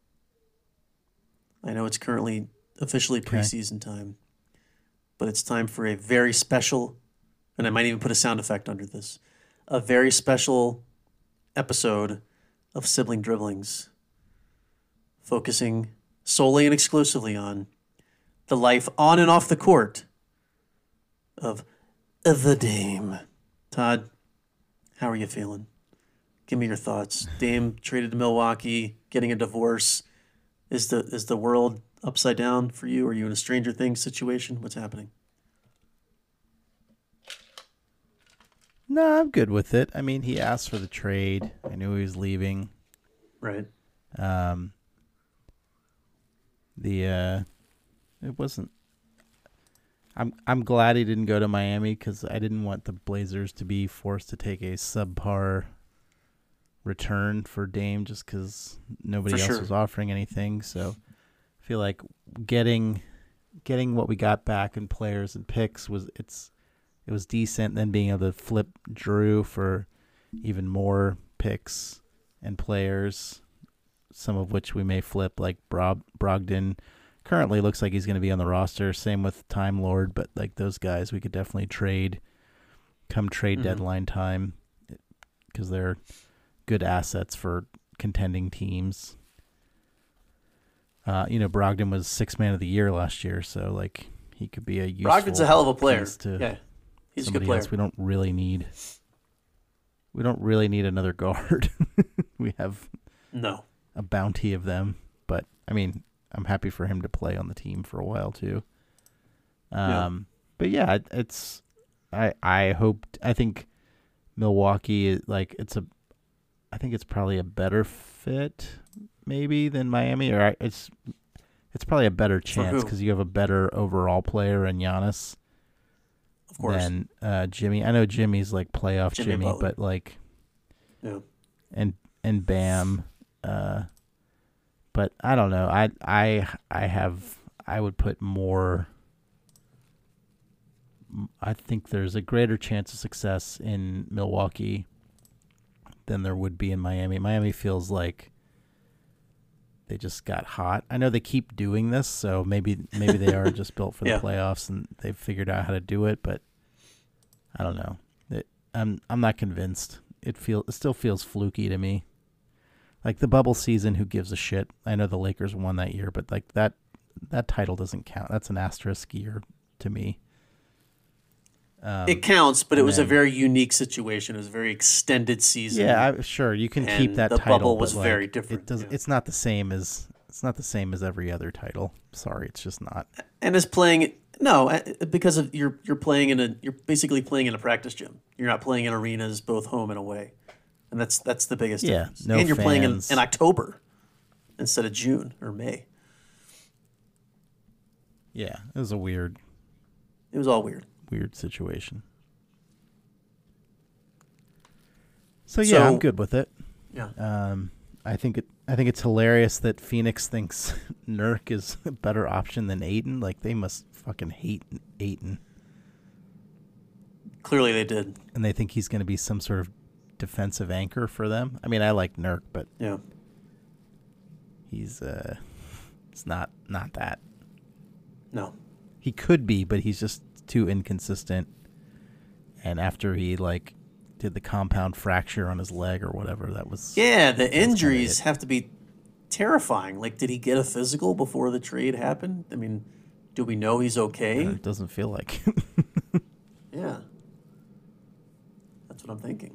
I know it's currently officially preseason time, but it's time for a very special, and I might even put a sound effect under this, a very special episode of Sibling Dribblings, focusing solely and exclusively on the life on and off the court of the Dame. Todd, how are you feeling? Give me your thoughts. Dame traded to Milwaukee, getting a divorce. Is the world upside down for you? Are you in a Stranger Things situation? What's happening? No, I'm good with it. I mean, he asked for the trade. I knew he was leaving. Right. It wasn't. I'm glad he didn't go to Miami because I didn't want the Blazers to be forced to take a subpar return for Dame just because nobody else was offering anything. So I feel like getting what we got back in players and picks it was decent. Then being able to flip Drew for even more picks and players, some of which we may flip, like Brogdon. Currently looks like he's going to be on the roster. Same with Time Lord, but like those guys we could definitely trade come trade deadline time because they're good assets for contending teams. Brogdon was 6th man of the year last year, so like he could be a useful Brogdon's a hell of a player. Yeah, he's a good player. Else. We don't really need another guard. We have a bounty of them, but I mean, I'm happy for him to play on the team for a while too. But yeah, I think Milwaukee is like I think it's probably a better fit maybe than Miami, or it's probably a better chance because you have a better overall player in Giannis. Of course. Than Jimmy. I know Jimmy's like playoff Jimmy, but like, and Bam. But I don't know. I would put more. I think there's a greater chance of success in Milwaukee than there would be in Miami. Miami feels like they just got hot. I know they keep doing this, so maybe they are just built for the playoffs and they've figured out how to do it. But I don't know. I'm not convinced. It still feels fluky to me. Like the bubble season, who gives a shit? I know the Lakers won that year, but like that title doesn't count. That's an asterisk year to me. It counts, but it was a very unique situation. It was a very extended season. Yeah, sure. You can keep that the title. The bubble was but very different. It's not the same as every other title. Sorry, it's just not. And because you're basically playing in a practice gym. You're not playing in arenas, both home and away. And that's the biggest difference. No and you're fans. playing in October instead of June or May. Yeah, it was all weird situation. So I'm good with it. Yeah. I think it's hilarious that Phoenix thinks Nurk is a better option than Ayton. Like they must fucking hate Ayton. Clearly they did. And they think he's going to be some sort of defensive anchor for them. I mean, I like Nurk, but he's it's not that. No. He could be, but he's just too inconsistent. And after he like did the compound fracture on his leg or whatever, that was the injuries have to be terrifying. Like, did he get a physical before the trade happened? I mean, do we know he's okay? It doesn't feel like. Yeah, that's what I'm thinking.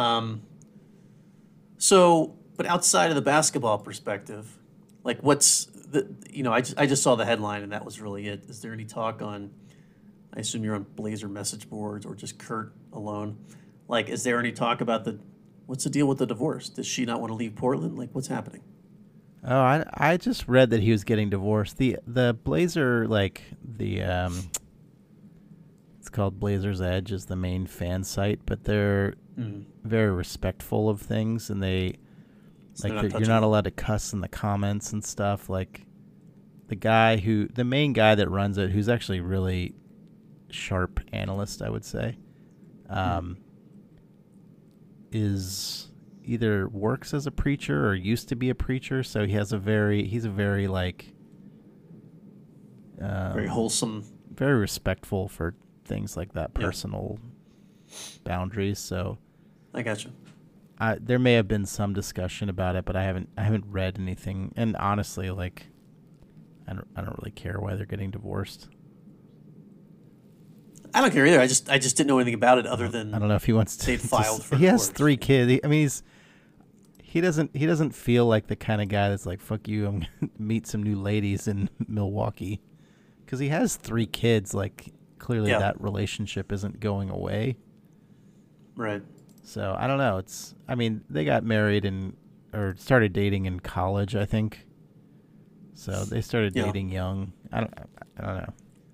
But outside of the basketball perspective, like what's I just saw the headline and that was really it. Is there any talk on, I assume you're on Blazer message boards or just Kurt alone? Like, is there any talk about what's the deal with the divorce? Does she not want to leave Portland? Like, what's happening? Oh, I just read that he was getting divorced. The Blazer, like it's called Blazers Edge, is the main fan site, but they're very respectful of things, and you're not allowed to cuss in the comments and stuff. Like the main guy that runs it, who's actually really sharp analyst, I would say, is either works as a preacher or used to be a preacher. So he's a very like very wholesome, very respectful for things like that, personal boundaries. So I got you. There may have been some discussion about it, but I haven't read anything. And honestly, like, I don't really care why they're getting divorced. I don't care either. I just didn't know anything about it other I than don't know if he wants to. they'd filed for he has divorce. 3 kids. He doesn't feel like the kind of guy that's like, fuck you, I'm gonna meet some new ladies in Milwaukee, because he has 3 kids. Like, clearly Yeah. that relationship isn't going away. Right. So I don't know. They got married or started dating in college, I think. So they started Yeah. dating young. I don't know.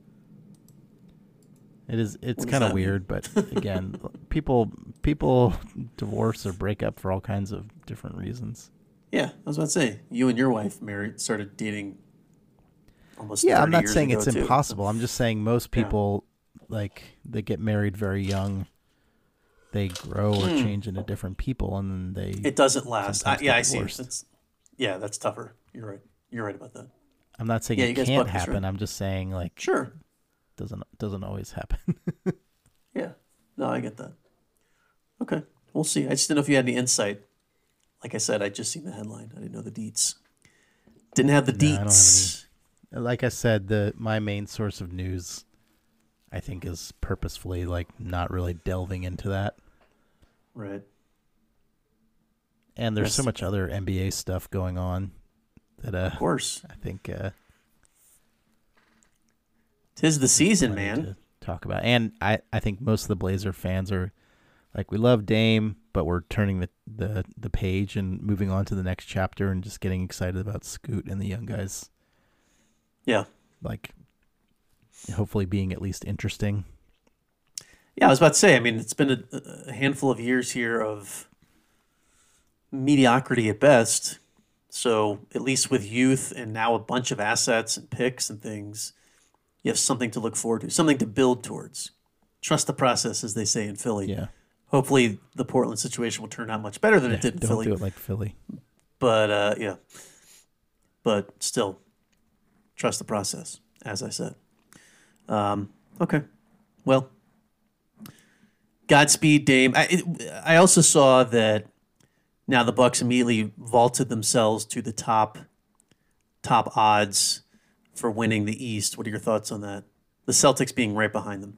It's What does kind of that mean? weird, but again, people divorce or break up for all kinds of different reasons. Yeah, I was about to say, you and your wife started dating almost Yeah, 30 I'm not years saying ago, it's too. impossible. I'm just saying most Yeah. people, like, they get married very young. They grow or change into different people, and then they It doesn't last. sometimes Yeah, get I see. divorced. That's tougher. You're right. You're right about that. I'm not saying Yeah, it you guys can't both for happen. sure. I'm just saying, like, Sure. doesn't always happen. Yeah. No, I get that. Okay. We'll see. I just didn't know if you had any insight. Like I said, I just seen the headline. I didn't know the deets. Didn't have the No, I don't have deets. Like I said, my main source of news, I think, is purposefully like not really delving into that. Right. And there's so Yes. much other NBA stuff going on that Of course. I think 'Tis the season, plenty man. to talk about. And I think most of the Blazer fans are like, we love Dame, but we're turning the page and moving on to the next chapter and just getting excited about Scoot and the young guys, Yeah. like, hopefully being at least interesting. Yeah, I was about to say, I mean, it's been a handful of years here of mediocrity at best. So, at least with youth and now a bunch of assets and picks and things, you have something to look forward to, something to build towards. Trust the process, as they say in Philly. Yeah. Hopefully, the Portland situation will turn out much better than it did in Don't Philly. do it like Philly. But, yeah. But still, trust the process, as I said. Okay. Well, Godspeed, Dame. I also saw that now the Bucks immediately vaulted themselves to the top odds for winning the East. What are your thoughts on that? The Celtics being right behind them.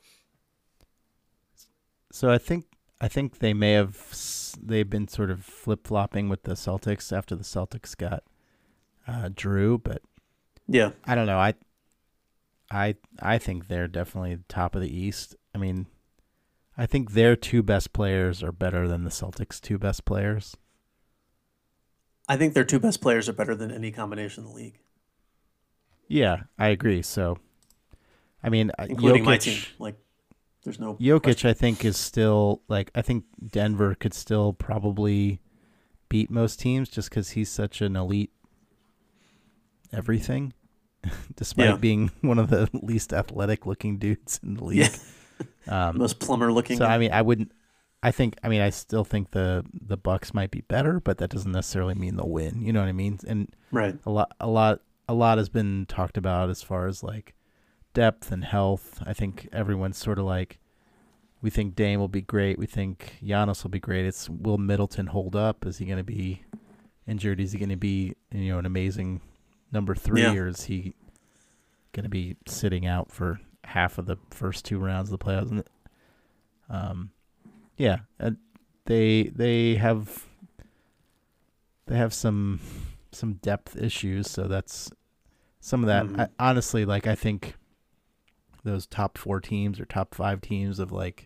So I think they've been sort of flip flopping with the Celtics after the Celtics got Drew, but Yeah. I don't know. I think they're definitely top of the East. I mean, I think their 2 best players are better than the Celtics' 2 best players. I think their 2 best players are better than any combination in the league, Yeah, I agree. So, I mean, including Jokic, my team. Like, there's no Jokic, question. I think, is still like, I think Denver could still probably beat most teams just because he's such an elite everything, despite Yeah. being one of the least athletic looking dudes in the league. Yeah. Most plumber looking. So I mean, I still think the Bucks might be better, but that doesn't necessarily mean they'll win. You know what I mean? And Right. a lot has been talked about as far as like depth and health. I think everyone's sort of like, we think Dame will be great. We think Giannis will be great. It's, will Middleton hold up? Is he going to be injured? Is he going to be, an amazing number 3, Yeah. or is he going to be sitting out for half of the first 2 rounds of the playoffs? Yeah, they have some depth issues, so that's some of that. Mhm. Honestly, like, I think those top 4 teams or top 5 teams of like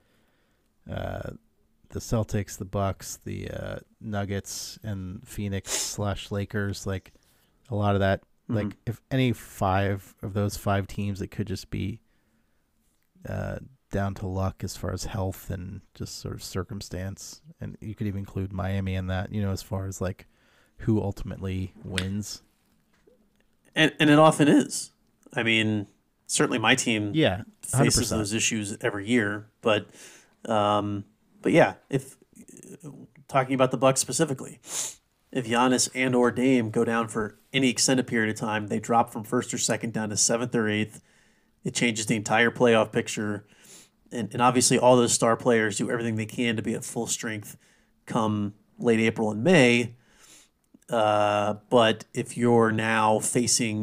the Celtics, the Bucks, the Nuggets, and Phoenix/Lakers, like a lot of that, like if any 5 of those 5 teams, it could just be down to luck as far as health and just sort of circumstance, and you could even include Miami in that, as far as like who ultimately wins. And it often is. I mean, certainly my team Yeah, 100%. faces those issues every year, but yeah, if talking about the Bucks specifically, if Giannis and or Dame go down for any extended period of time, they drop from first or second down to 7th or 8th. It changes the entire playoff picture, and obviously all those star players do everything they can to be at full strength come late April and May. But if you're now facing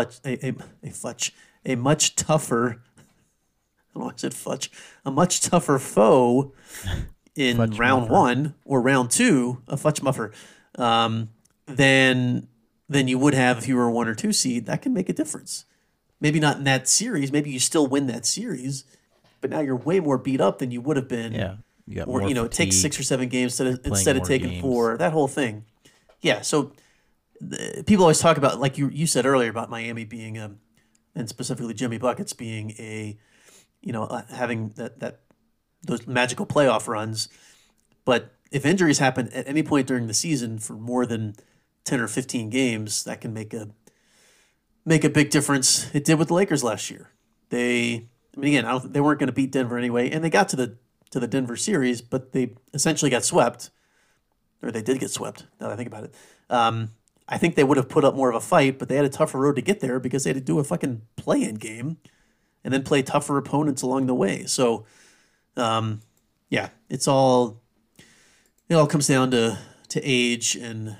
a much tougher, I don't know why I said fudge, a much tougher foe in Fudge round muffer. one or round two, a fudge muffer, um, than you would have if you were a 1 or 2 seed, that can make a difference. Maybe not in that series. Maybe you still win that series, but now you're way more beat up than you would have been. Yeah, you got Or more it takes fatigue. 6 or 7 games instead of more taking games. 4. That whole thing. Yeah. So people always talk about, like you said earlier, about Miami being and specifically Jimmy Buckets being having those magical playoff runs. But if injuries happen at any point during the season for more than 10 or 15 games, that can make a big difference. It did with the Lakers last year. Again, they weren't going to beat Denver anyway, and they got to the Denver series, but they essentially got swept, or they did get swept. Now that I think about it, I think they would have put up more of a fight, but they had a tougher road to get there because they had to do a fucking play-in game, and then play tougher opponents along the way. So, yeah, it all comes down to age and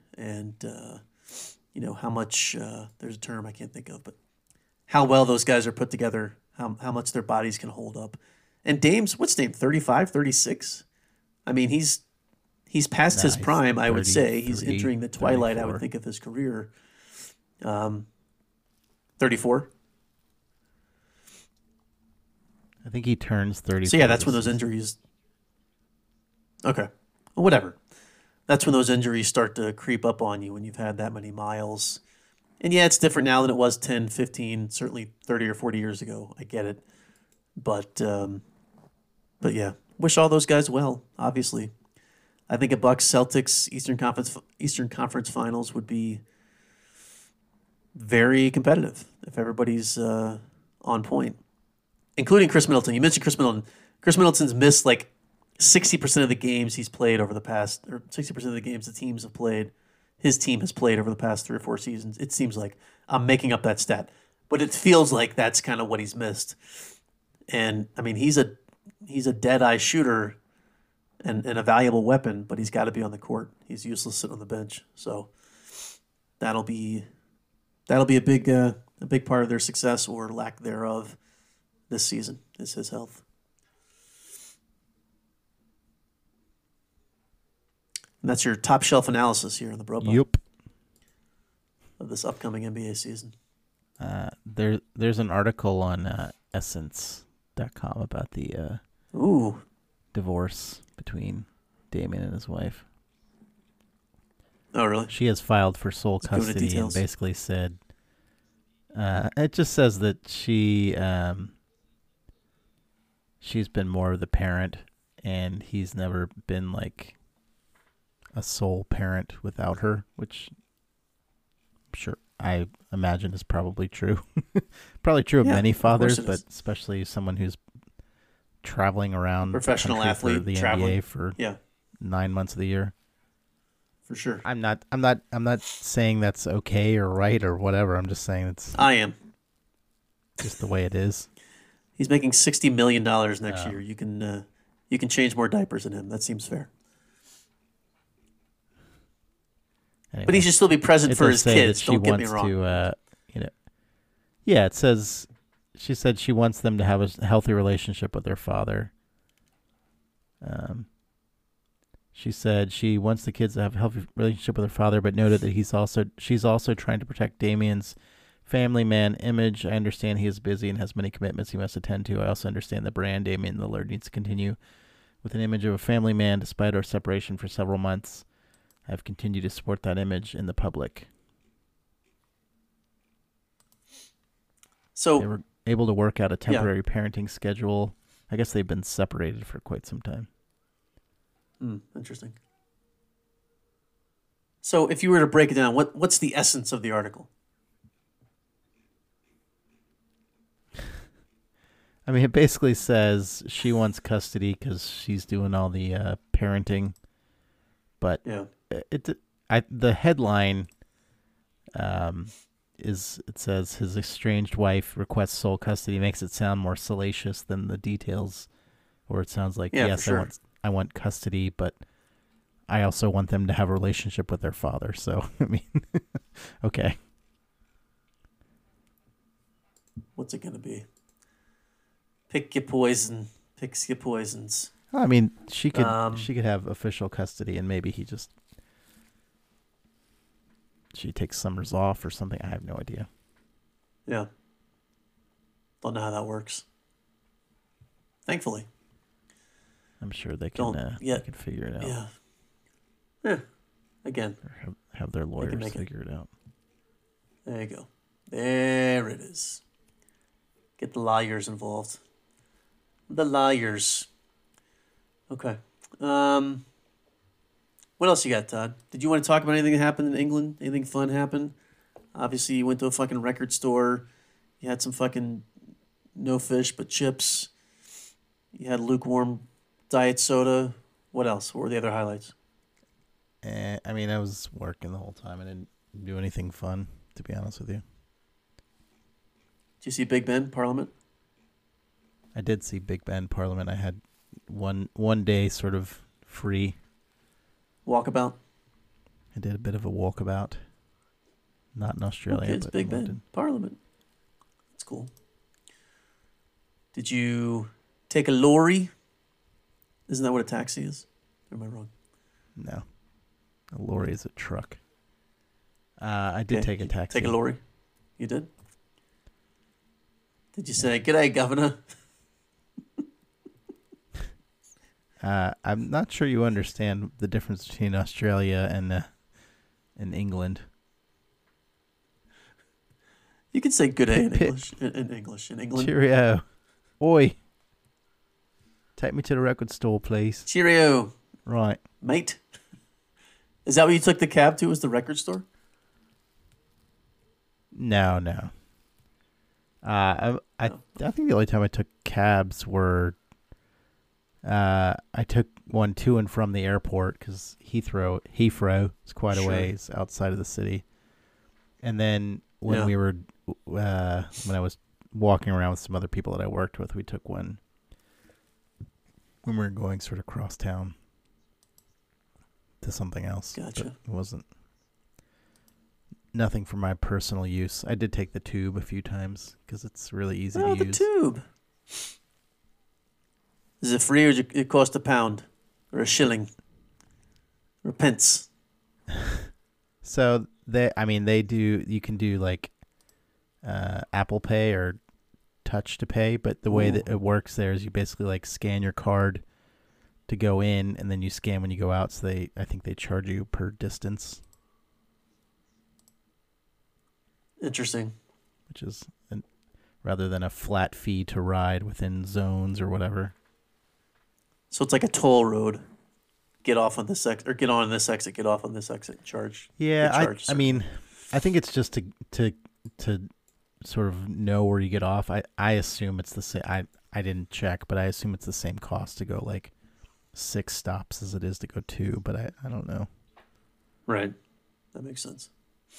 how much there's a term I can't think of, but how well those guys are put together, how much their bodies can hold up. And what's Dame, 35, 36? I mean, he's past his he's prime, I would say. He's 33, entering the twilight, I 34. would think, of his career. 34. I think he turns 30. So yeah, that's when those injuries. Okay, well, whatever. That's when those injuries start to creep up on you when you've had that many miles. And yeah, it's different now than it was 10, 15, certainly 30 or 40 years ago. I get it. But yeah, wish all those guys well, obviously. I think a Bucks Celtics Eastern Conference Finals would be very competitive if everybody's on point, including Chris Middleton. You mentioned Chris Middleton. Chris Middleton's missed like 60% of the games he's played over the past, or 60% of the games his team has played over the past 3 or 4 seasons. It seems like I'm making up that stat, but it feels like that's kind of what he's missed. And I mean, he's a dead-eye shooter and a valuable weapon, but he's got to be on the court. He's useless sitting on the bench. So that'll be a big part of their success or lack thereof this season is his health. And that's your top shelf analysis here on the Bro Pod Yep. of this upcoming NBA season. There's an article on Essence.com about the Ooh, divorce between Damian and his wife. oh really? She has filed for sole Let's go into custody and details. basically said, it just says that she's been more of the parent and he's never been like a sole parent without her, which sure I imagine is probably true. Probably true of Yeah, many of course fathers, it but is. especially someone who's traveling around Professional the country athlete, for the traveling. NBA for Yeah, 9 months of the year. for sure. I'm not saying that's okay or right or whatever. I'm just saying it's I am. just the way it is. He's making $60 million next Oh. year. You can change more diapers than him. That seems fair. Anyway, But he should still be present it for does his say kids. that she Don't get me wants wrong. to, yeah, it says she said she wants them to have a healthy relationship with their father. She said she wants the kids to have a healthy relationship with their father, but noted that she's also trying to protect Damien's family man image. I understand he is busy and has many commitments he must attend to. I also understand the brand Damian Lillard needs to continue with an image of a family man despite our separation for several months. I've continued to support that image in the public. They So were able to work out a temporary parenting schedule. I guess they've been separated for quite some time. interesting. So if you were to break it down, what's the essence of the article? I mean, it basically says she wants custody because she's doing all the parenting, but Yeah. the headline it says his estranged wife requests sole custody, makes it sound more salacious than the details, or it sounds like Yeah, for yes, sure. I want custody, but I also want them to have a relationship with their father. So, I mean, okay. What's it going to be? Pick your poison. Picks your poisons. I mean, she could have official custody, and maybe she takes summers off or something. I have no idea. Yeah. Don't know how that works. Thankfully. I'm sure they can figure it out. Yeah. Yeah. Again. Or have their lawyers figure it out. There you go. There it is. Get the lawyers involved. The lawyers. Okay. What else you got, Todd? Did you want to talk about anything that happened in England? Anything fun happened? Obviously, you went to a fucking record store. You had some fucking no fish but chips. You had lukewarm diet soda. What else? What were the other highlights? I mean, I was working the whole time. I didn't do anything fun, to be honest with you. Did you see Big Ben Parliament? I did see Big Ben Parliament. I had one day sort of free. Walkabout? I did a bit of a walkabout. Not in Australia, okay, it's but Big in London. Ben Parliament. That's cool. Did you take a lorry? Isn't that what a taxi is? Or am I wrong? No. A lorry is a truck. I did take a taxi. Take a lorry? You did? Did you say, "G'day, Governor"? I'm not sure you understand the difference between Australia and England. You can say "good day" in English. In English, in England. Cheerio. Oi. Take me to the record store, please. Cheerio. Right. Mate. Is that what you took the cab to, was the record store? No. I think the only time I took cabs were I took one to and from the airport because Heathrow is quite a ways outside of the city. And then when we were when I was walking around with some other people that I worked with, we took one when we were going sort of cross town to something else. Gotcha. But it wasn't nothing for my personal use. I did take the tube a few times because it's really easy to use. The tube. Is it free or does it cost £1 or a shilling or pence? So they do. You can do like Apple Pay or Touch to Pay, but the way that it works there is you basically like scan your card to go in, and then you scan when you go out. So I think they charge you per distance. Interesting. Which is rather than a flat fee to ride within zones or whatever. So it's like a toll road. Get off on this exit, or get on this exit. Get off on this exit. Charge. Yeah, I mean, I think it's just to sort of know where you get off. I assume it's the same. I didn't check, but I assume it's the same cost to go like 6 stops as it is to go 2. But I don't know. Right, that makes sense.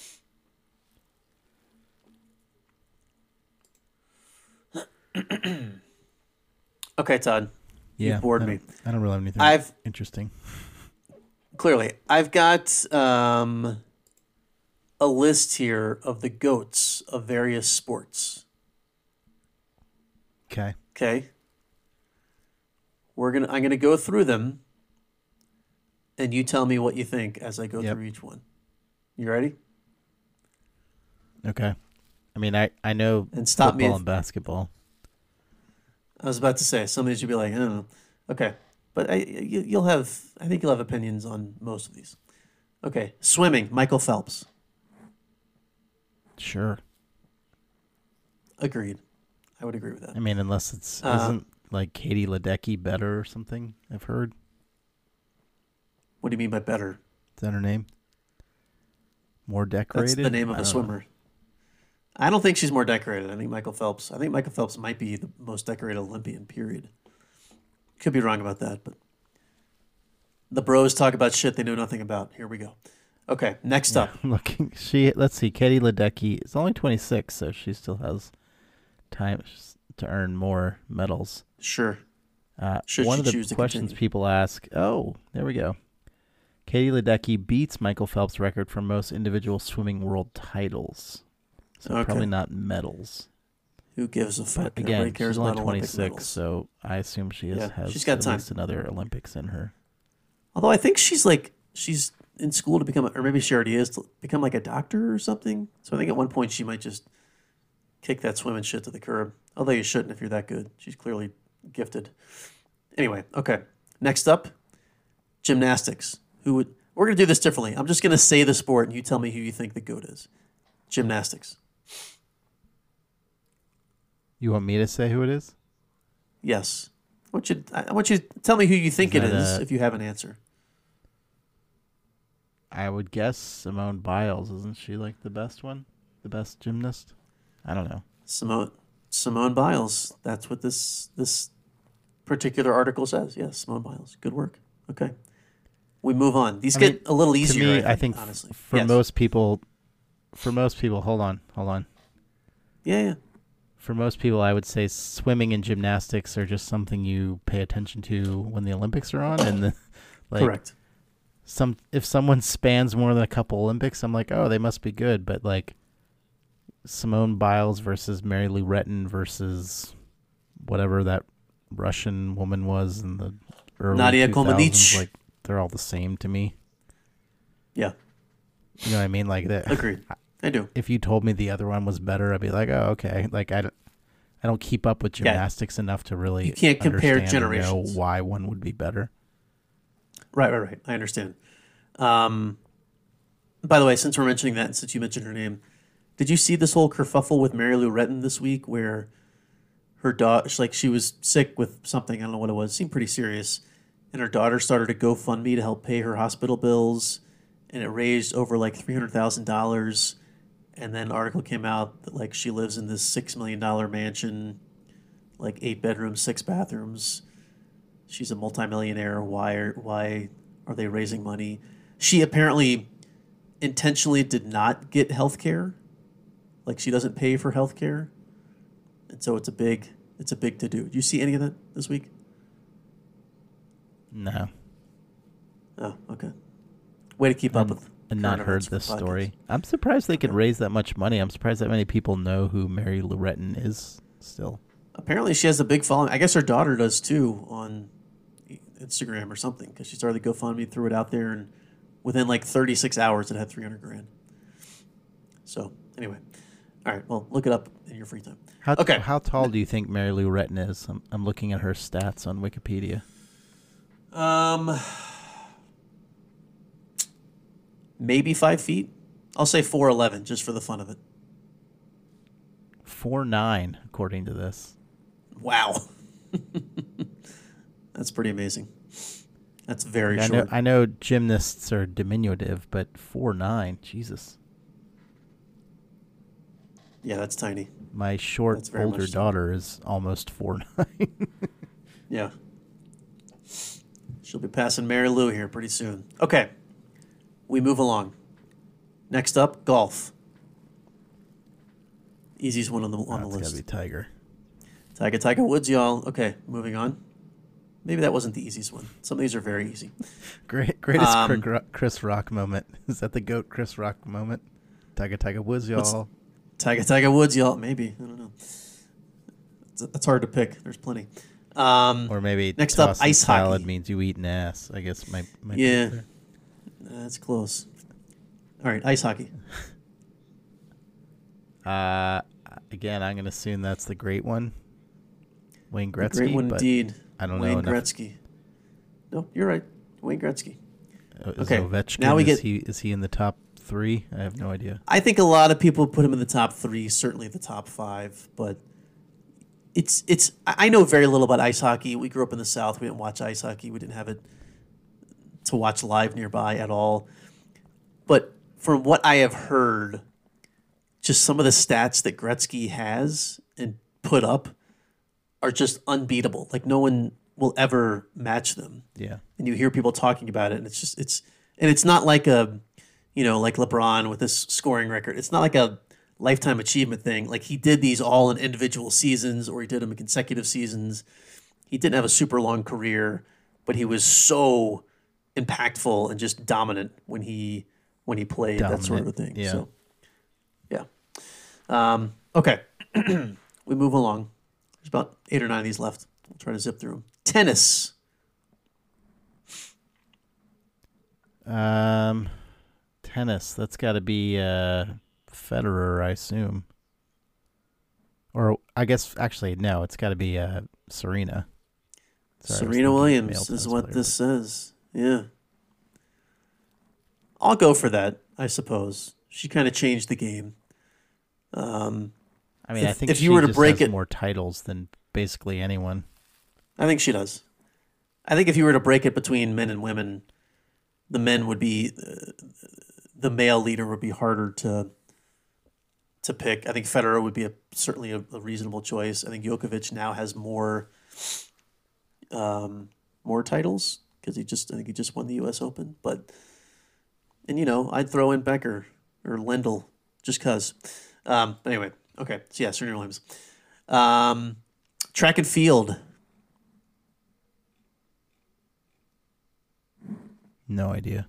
Okay, Todd. Yeah, you bored me. I don't really have anything interesting. Clearly, I've got a list here of the GOATs of various sports. Okay. I'm gonna go through them, and you tell me what you think as I go through each one. You ready? Okay. I mean, I know and stop football me and basketball. I was about to say, some of these you'd be like, I don't know. Okay. But I think you'll have opinions on most of these. Okay. Swimming, Michael Phelps. Sure. Agreed. I would agree with that. I mean, unless isn't like Katie Ledecky better or something, I've heard. What do you mean by better? Is that her name? More decorated? That's the name of a swimmer. I don't think she's more decorated. I think Michael Phelps might be the most decorated Olympian, period. Could be wrong about that, but the bros talk about shit they know nothing about. Here we go. Okay, next up. Looking, let's see, Katie Ledecky is only 26, so she still has time to earn more medals. Sure. One of the questions people ask, there we go. Katie Ledecky beats Michael Phelps' record for most individual swimming world titles. So Okay. probably not medals. Who gives a fuck? But again, Everybody cares she's only about Olympic 26, medals. so I assume she has she's got at time. least another Olympics in her. Although I think she's in school to become, or maybe she already is, to become like a doctor or something. So I think at one point she might just kick that swimming shit to the curb. Although you shouldn't if you're that good. She's clearly gifted. Anyway, okay. Next up, gymnastics. We're going to do this differently. I'm just going to say the sport and you tell me who you think the GOAT is. Gymnastics. You want me to say who it is? Yes. I want you to tell me who you think it is if you have an answer. I would guess Simone Biles. Isn't she like the best one? The best gymnast? I don't know. Simone Biles. That's what this particular article says. Yes, Simone Biles. Good work. Okay. We move on. These get a little easier. To me, I think honestly. for most people, hold on. Yeah. For most people, I would say swimming and gymnastics are just something you pay attention to when the Olympics are on, and Correct. If someone spans more than a couple Olympics, I'm like, oh, they must be good. But like Simone Biles versus Mary Lou Retton versus whatever that Russian woman was in the early Nadia 2000s, Comaneci. like they're all the same to me. Yeah. You know what I mean? Like that. Agreed. I do. If you told me the other one was better, I'd be like, oh, okay. Like I don't keep up with gymnastics enough to really. You can't compare understand or generations. know why one would be better. Right. I understand. By the way, since we're mentioning that, since you mentioned her name, did you see this whole kerfuffle with Mary Lou Retton this week, where her daughter, she was sick with something, I don't know what it was, it seemed pretty serious, and her daughter started a GoFundMe to help pay her hospital bills, and it raised over like $300,000. And then an article came out that like she lives in this $6 million mansion, like 8 bedrooms, 6 bathrooms. She's a multimillionaire. Why are they raising money? She apparently intentionally did not get health care. Like she doesn't pay for health care. And so it's a big to-do. Do you see any of that this week? No. Oh, okay. Way to keep up with. And not heard this story. I'm surprised they could raise that much money. I'm surprised that many people know who Mary Lou Retton is still. Apparently she has a big following. I guess her daughter does too on Instagram or something, because she started the GoFundMe, threw it out there, and within like 36 hours it had $300,000. So anyway, all right. Well, look it up in your free time. How tall do you think Mary Lou Retton is? I'm looking at her stats on Wikipedia. Maybe 5 feet. I'll say 4'11", just for the fun of it. 4'9", according to this. Wow. That's pretty amazing. That's very short. I know gymnasts are diminutive, but 4'9", Jesus. Yeah, that's tiny. My short older daughter is almost 4'9". Yeah. She'll be passing Mary Lou here pretty soon. Okay. We move along. Next up, golf. Easiest one on the list. It's gotta be Tiger. Tiger Woods, y'all. Okay, moving on. Maybe that wasn't the easiest one. Some of these are very easy. Greatest Chris Rock moment. Is that the GOAT Chris Rock moment? Tiger Woods, y'all. Tiger Woods, y'all. Maybe. I don't know. It's hard to pick. There's plenty. Or maybe next up, ice salad hockey. mean you eat an ass. I guess might yeah. That's close. All right, ice hockey. Again, I'm going to assume that's the great one. Wayne Gretzky. The great one indeed. I don't know Wayne enough. Gretzky. No, you're right. Wayne Gretzky. Okay. Ovechkin, now we get. Is he in the top 3? I have no idea. I think a lot of people put him in the top 3, certainly the top 5, but it's. I know very little about ice hockey. We grew up in the South. We didn't watch ice hockey. We didn't have it to watch live nearby at all. But from what I have heard, just some of the stats that Gretzky has and put up are just unbeatable. Like no one will ever match them. Yeah. And you hear people talking about it, and it's not like like LeBron with this scoring record. It's not like a lifetime achievement thing. Like he did these all in individual seasons, or he did them in consecutive seasons. He didn't have a super long career, but he was so impactful and just dominant when he played that sort of a Dominant. thing. Yeah. So yeah. Okay, we move along. There's about 8 or 9 of these left. We'll try to zip through them. Tennis. Tennis. That's got to be Federer, I assume. Or I guess actually no, it's got to be Serena. Sorry, I was Serena thinking Williams male is tennis what player, this says. Yeah. I'll go for that, I suppose. She kind of changed the game. I mean, I think if she you were to just break has it, more titles than basically anyone. I think she does. I think if you were to break it between men and women, the men would be the male leader would be harder to pick. I think Federer would be certainly a reasonable choice. I think Djokovic now has more titles because I think he just won the U.S. Open. And I'd throw in Becker or Lendl just cause. Anyway, okay, so yeah, Serena Williams. Track and field. No idea.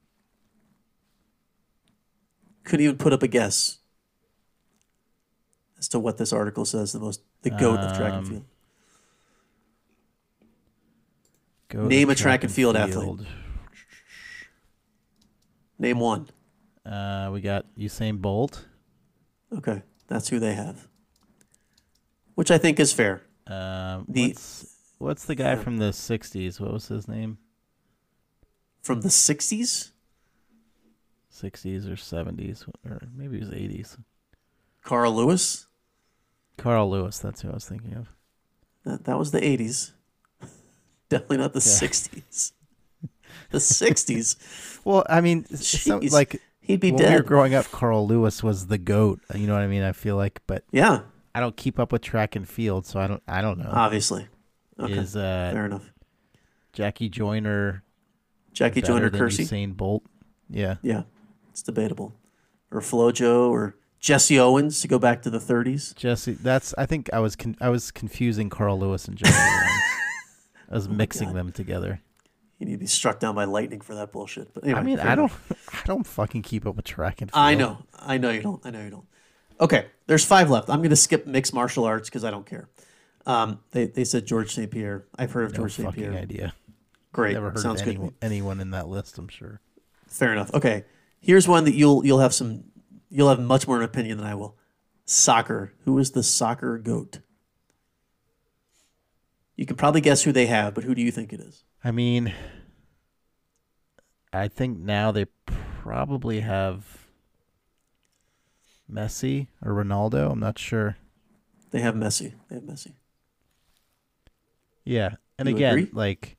Couldn't even put up a guess as to what this article says. The GOAT of track and field. Name a track and field athlete. Name one. We got Usain Bolt. Okay, that's who they have, which I think is fair. What's the guy from the '60s? What was his name? From the '60s? '60s or '70s, or maybe it was '80s. Carl Lewis. Carl Lewis. That's who I was thinking of. That was the '80s. Definitely not the '60s. The '60s. Well, I mean, he'd be when dead. we were growing up, Carl Lewis was the GOAT. You know what I mean? I feel like, but yeah, I don't keep up with track and field, so I don't know. Obviously, okay, fair enough. Jackie Joyner Kersey, Usain Bolt. Yeah, it's debatable. Or FloJo or Jesse Owens to go back to the '30s. Jesse, I think I was confusing Carl Lewis and Jesse Owens. I was mixing them together. You need to be struck down by lightning for that bullshit. But anyway, I mean, I don't fucking keep up with track and field. I know you don't. Okay, there's 5 left. I'm going to skip mixed martial arts because I don't care. They said George St. Pierre. I've heard of George St. Pierre. No fucking idea. Great. Never heard Sounds of good. anyone in that list, I'm sure. Fair enough. Okay, here's one that you'll have much more of an opinion than I will. Soccer. Who is the soccer GOAT? You can probably guess who they have, but who do you think it is? I mean, I think now they probably have Messi or Ronaldo. I'm not sure. They have Messi. Yeah, and You again, agree? like,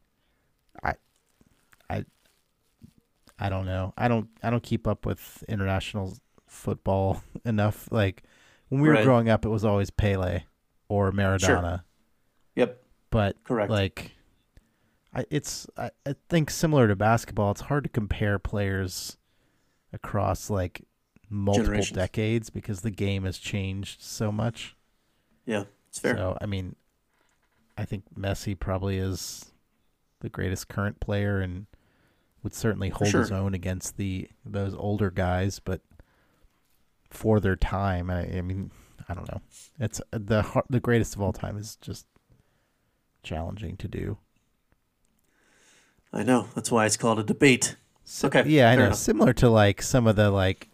I don't know. I don't keep up with international football enough. Like when we were Right. growing up, it was always Pele or Maradona. Sure. Yep. But Correct. like, I think similar to basketball, it's hard to compare players across like multiple Generations. decades because the game has changed so much. Yeah, it's fair. So I mean, I think Messi probably is the greatest current player and would certainly hold sure. his own against those older guys, but for their time, I mean, I don't know. It's the greatest of all time is just challenging to do. I know. That's why it's called a debate. Okay. Yeah, I fair know. enough. Similar to like some of the like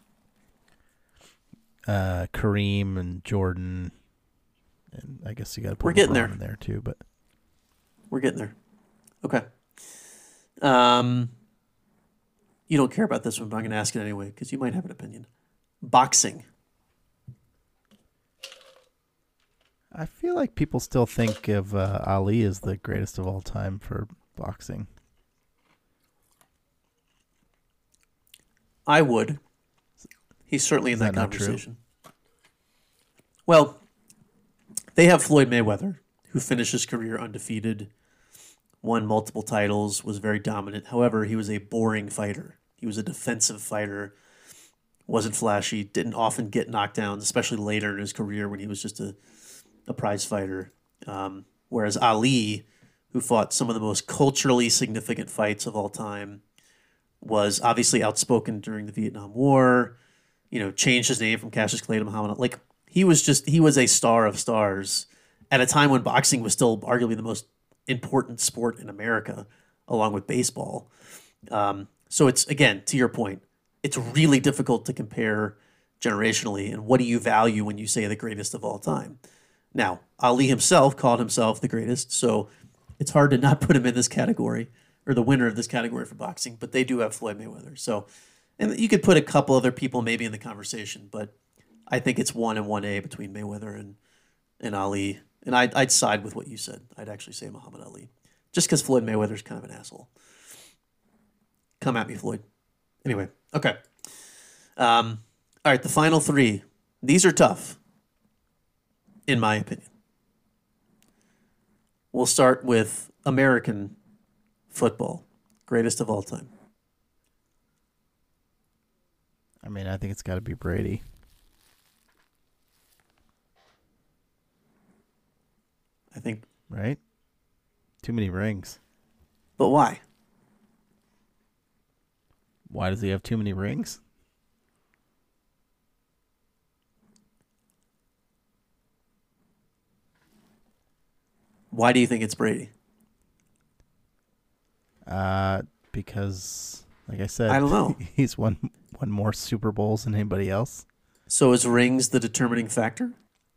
Kareem and Jordan, and I guess you got to put We're getting LeBron there. in there too. But We're getting there. Okay. You don't care about this one, but I'm going to ask it anyway because you might have an opinion. Boxing. I feel like people still think of Ali as the greatest of all time for boxing. I would. He's certainly in Is that that not true? conversation. Well, they have Floyd Mayweather, who finished his career undefeated, won multiple titles, was very dominant. However, he was a boring fighter. He was a defensive fighter, wasn't flashy, didn't often get knockdowns, especially later in his career when he was just a prize fighter. Whereas Ali who fought some of the most culturally significant fights of all time, was obviously outspoken during the Vietnam War, changed his name from Cassius Clay to Muhammad Ali. Like he was a star of stars at a time when boxing was still arguably the most important sport in America, along with baseball. So it's, again, to your point, it's really difficult to compare generationally. And what do you value when you say the greatest of all time? Now, Ali himself called himself the greatest, so it's hard to not put him in this category or the winner of this category for boxing. But they do have Floyd Mayweather. So, and you could put a couple other people maybe in the conversation, but I think it's 1 and 1A between Mayweather and Ali. And I'd side with what you said. I'd actually say Muhammad Ali, just because Floyd Mayweather's kind of an asshole. Come at me, Floyd. Anyway, okay. All right, the final three. These are tough, in my opinion. We'll start with American football, greatest of all time. I mean, I think it's got to be Brady. I think. Right? Too many rings. But why? Why does he have too many rings? Why do you think it's Brady? Because, like I said, I don't know. He's won more Super Bowls than anybody else. So is rings the determining factor?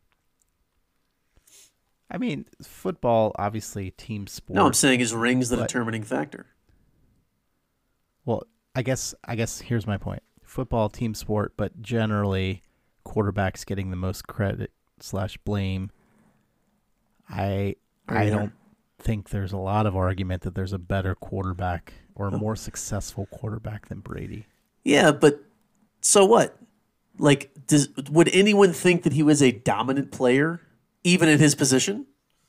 I mean, football, obviously, team sport. No, I'm saying is rings the determining factor? Well, I guess here's my point. Football, team sport, but generally, quarterbacks getting the most credit / blame. I don't think there's a lot of argument that there's a better quarterback or a more successful quarterback than Brady. Yeah, but so what? Like, would anyone think that he was a dominant player, even in his position?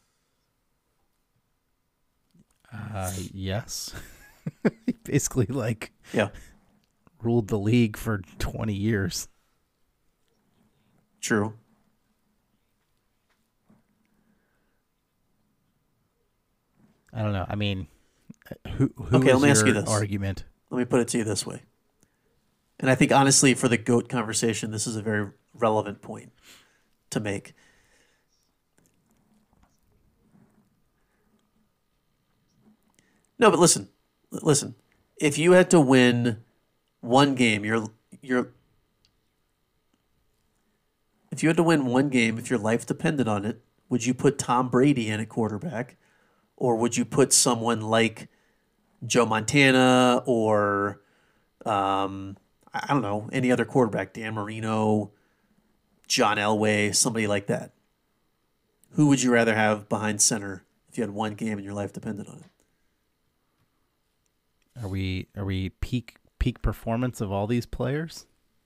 Yes. He basically, yeah, ruled the league for 20 years. True. I don't know. I mean, who okay, is let me ask you your this argument? Let me put it to you this way. And I think, honestly, for the GOAT conversation, this is a very relevant point to make. No, but listen. If you had to win one game, if you had to win one game, if your life depended on it, would you put Tom Brady in at quarterback, or would you put someone like Joe Montana or I don't know, any other quarterback, Dan Marino, John Elway, somebody like that? Who would you rather have behind center if you had one game and your life depended on it? Are we peak performance of all these players?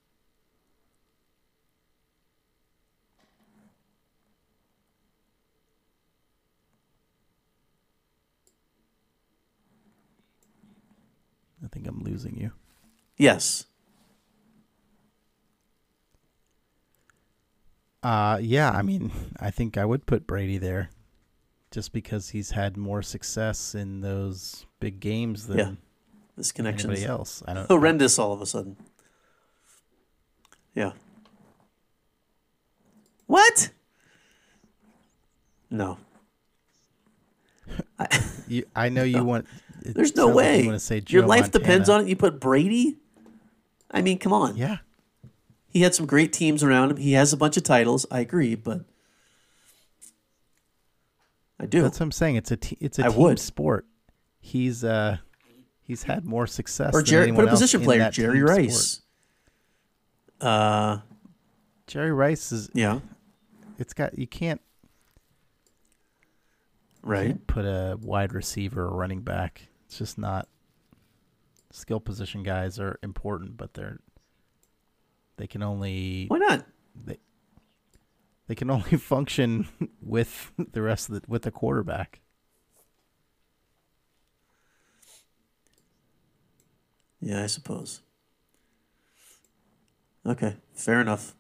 I think I'm losing you. Yes. Yeah, I mean, I think I would put Brady there just because he's had more success in those big games than this connection anybody else. I don't horrendous all of a sudden. Yeah. What? No. I know you want. There's no way. You want to say your Joe life Montana. depends on it. You put Brady? I mean, come on. Yeah. He had some great teams around him. He has a bunch of titles. I agree, but I do. That's what I'm saying. It's a team sport. He's had more success. Or than anyone put a else position in player, that Jerry team Rice. Sport. Jerry Rice is. Yeah. It's got you can't. Right. Can't put a wide receiver or running back. It's just not. Skill position guys are important, but they can only. Why not? They can only function with the rest of with the quarterback. Yeah, I suppose. Okay, fair enough.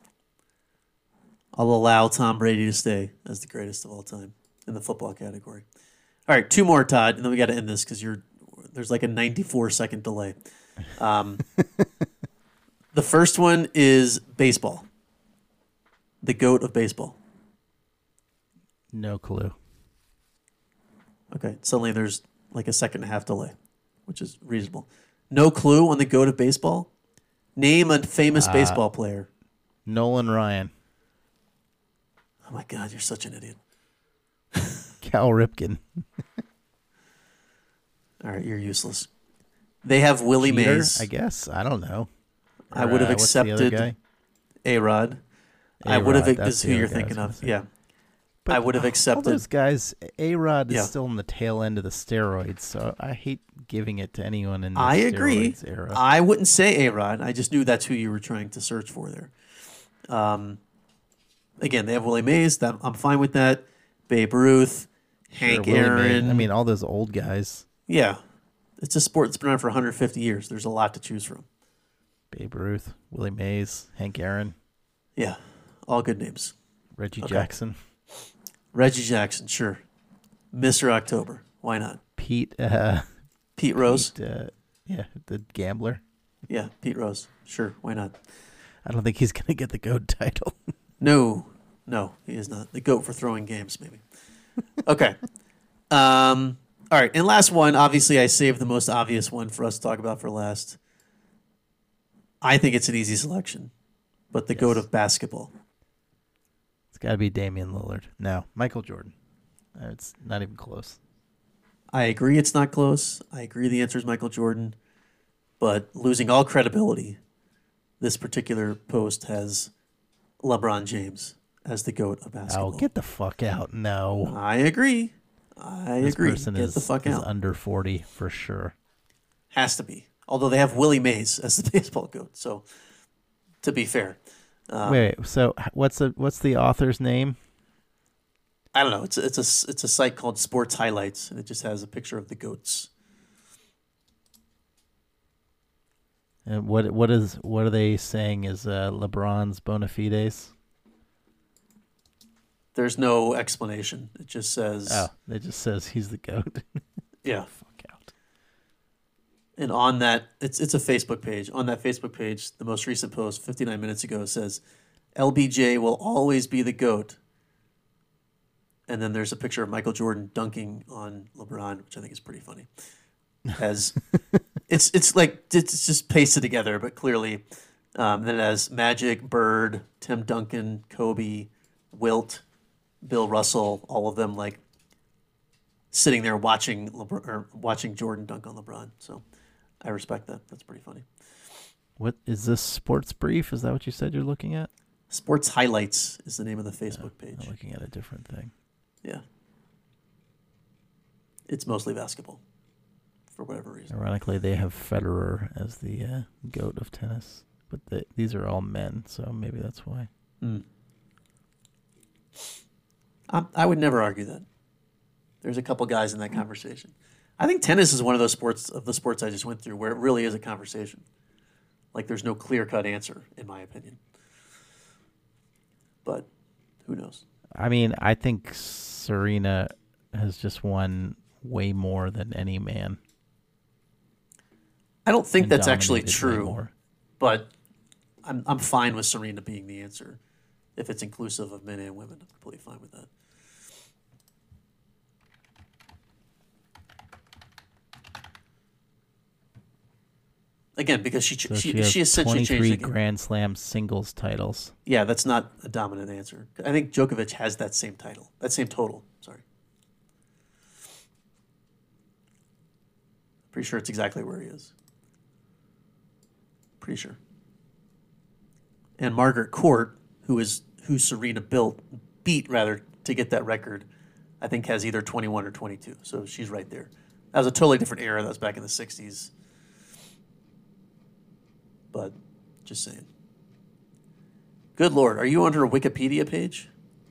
I'll allow Tom Brady to stay as the greatest of all time in the football category. All right, two more, Todd, and then we got to end this because there's like a 94-second delay. The first one is baseball. The GOAT of baseball. No clue. Okay, suddenly there's like a second and a half delay, which is reasonable. No clue on the GOAT of baseball? Name a famous baseball player. Nolan Ryan. Oh my God, you're such an idiot. Cal Ripken. All right, you're useless. They have Willie Cheater, Mays. I guess. I don't know. I would have what's the other accepted guy? A-Rod. I would have, A-Rod, is that's who the you're other guy I thinking was of. gonna say. Yeah. But I would have all accepted. those guys, A-Rod is Yeah. still in the tail end of the steroids, so I hate giving it to anyone in the I agree. steroids era. I wouldn't say A-Rod. I just knew that's who you were trying to search for there. Again, they have Willie Mays. I'm fine with that. Babe Ruth, Hank Willie Mays. Aaron. I mean, all those old guys. Yeah. It's a sport that's been around for 150 years. There's a lot to choose from. Babe Ruth, Willie Mays, Hank Aaron, Yeah. All good names. Reggie Okay. Jackson, Reggie Jackson, sure. Mr. October. Why not? Pete, Pete Rose. the gambler. Yeah, Pete Rose. Sure. Why not? I don't think he's going to get the GOAT title. No, he is not. The GOAT for throwing games, maybe. Okay. All right. And last one, obviously, I saved the most obvious one for us to talk about for last. I think it's an easy selection, but the Yes. GOAT of basketball. It's got to be Damian Lillard. No, Michael Jordan. It's not even close. I agree it's not close. I agree the answer is Michael Jordan, but losing all credibility, this particular post has LeBron James as the GOAT of basketball. Oh, get the fuck out. No. I agree. This person Get is, the fuck is out. under 40 for sure. Has to be. Although they have Willie Mays as the baseball GOAT. So, to be fair. Wait, so what's the author's name? I don't know. It's a site called Sports Highlights, and it just has a picture of the GOATs. And what are they saying is LeBron's bona fides? There's no explanation. It just says, Oh, it just says he's the GOAT. yeah. Fuck out. And on that, it's a Facebook page. On that Facebook page, the most recent post, 59 minutes ago, says, LBJ will always be the GOAT. And then there's a picture of Michael Jordan dunking on LeBron, which I think is pretty funny. As it's just pasted together, but clearly, then it has Magic, Bird, Tim Duncan, Kobe, Wilt, Bill Russell, all of them like sitting there watching Jordan dunk on LeBron. So I respect that. That's pretty funny. What is this Sports Brief? Is that what you said you're looking at? Sports Highlights is the name of the Facebook page. I'm looking at a different thing. Yeah. It's mostly basketball for whatever reason. Ironically, they have Federer as the GOAT of tennis, but these are all men, so maybe that's why. I would never argue that. There's a couple guys in that conversation. I think tennis is one of those sports I just went through where it really is a conversation. Like there's no clear-cut answer, in my opinion. But who knows? I mean, I think Serena has just won way more than any man. I don't think and that's actually dominated way true, more. but I'm fine with Serena being the answer. If it's inclusive of men and women, I'm completely fine with that. Again, because she So she has essentially changed 23 the game. Grand Slam singles titles. Yeah, that's not a dominant answer. I think Djokovic has that same title, that same total. Sorry. Pretty sure it's exactly where he is. Pretty sure. And Margaret Court, who Serena beat rather to get that record, I think has either 21 or 22. So she's right there. That was a totally different era. That was back in the 60s. But just saying. Good Lord, are you on her Wikipedia page?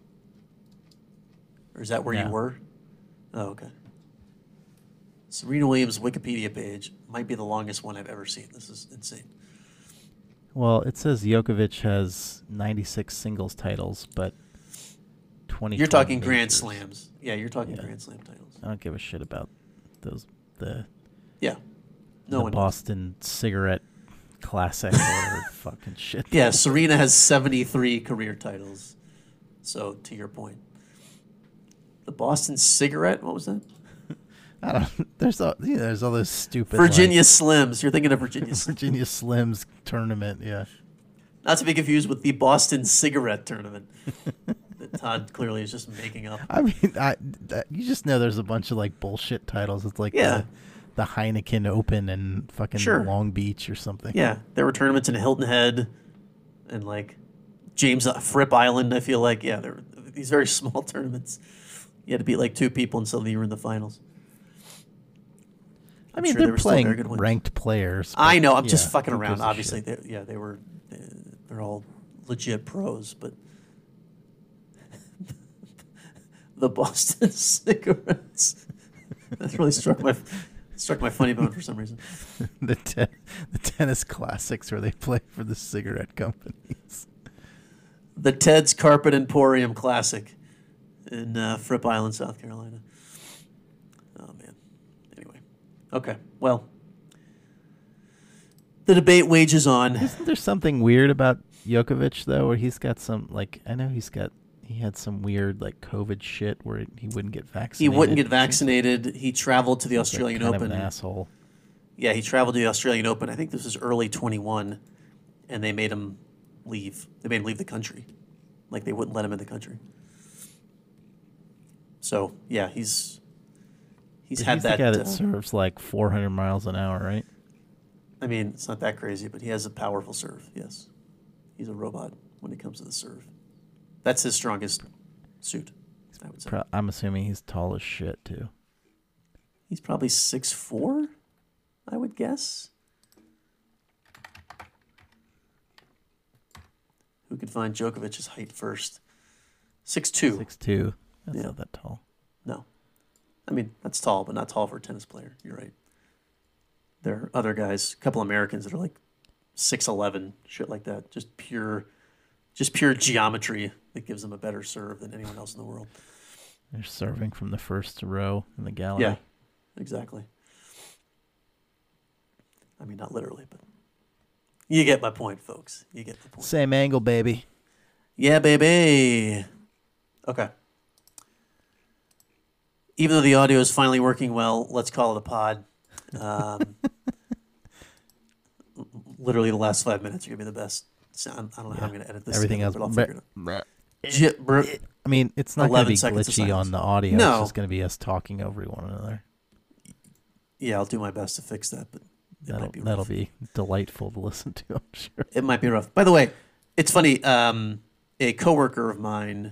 Or is that where you No. were? Oh, okay. Serena Williams' Wikipedia page might be the longest one I've ever seen. This is insane. Well, it says Djokovic has 96 singles titles, but 20. You're talking Grand Slams. Yeah, you're talking Grand Slam titles. I don't give a shit about those. The no one Boston Cigarette Classic or fucking shit. Yeah, Serena has 73 career titles. So to your point, the Boston Cigarette. What was that? I don't. There's all those stupid Virginia Slims. You're thinking of Virginia Slims. Virginia Slims tournament. Yeah. Not to be confused with the Boston Cigarette Tournament that Todd clearly is just making up. I mean, you just know there's a bunch of like bullshit titles. It's like the Heineken Open and fucking Long Beach or something. Yeah, there were tournaments in Hilton Head and like James Fripp Island. I feel like there were these very small tournaments. You had to beat like 2 people and suddenly you were in the finals. I mean, they're playing ranked players. I know. I'm just fucking around. Obviously, they were. They're all legit pros, but the Boston Cigarettes. That really struck my funny bone for some reason. the tennis classics where they play for the cigarette companies. The Ted's Carpet Emporium Classic in Fripp Island, South Carolina. Oh man. Anyway, okay. Well. The debate wages on. Isn't there something weird about Djokovic though, where he's got some I know he had some weird like COVID shit where he wouldn't get vaccinated. He wouldn't get vaccinated. He traveled to the Australian Open. Kind of an asshole. Yeah, he traveled to the Australian Open. I think this was early 21, and they made him leave. They made him leave the country, like they wouldn't let him in the country. So yeah, he's had that. The guy that serves like 400 miles an hour, right? I mean, it's not that crazy, but he has a powerful serve, yes. He's a robot when it comes to the serve. That's his strongest suit, I would say. I'm assuming he's tall as shit, too. He's probably 6'4", I would guess. Who could find Djokovic's height first? 6'2". 6'2". That's not that tall. No. I mean, that's tall, but not tall for a tennis player. You're right. There are other guys, a couple Americans that are like 6'11", shit like that. Just pure geometry that gives them a better serve than anyone else in the world. They're serving from the first row in the gallery. Yeah, exactly. I mean, not literally, but you get my point, folks. You get the point. Same angle, baby. Yeah, baby. Okay. Even though the audio is finally working well, let's call it a pod. Literally the last 5 minutes are going to be the best. I don't know how I'm going to edit this. Everything else. But I'll figure it out. I mean, it's not going to be glitchy on the audio. No. It's just going to be us talking over one another. Yeah, I'll do my best to fix that, but that'll be delightful to listen to, I'm sure. It might be rough. By the way, it's funny. A coworker of mine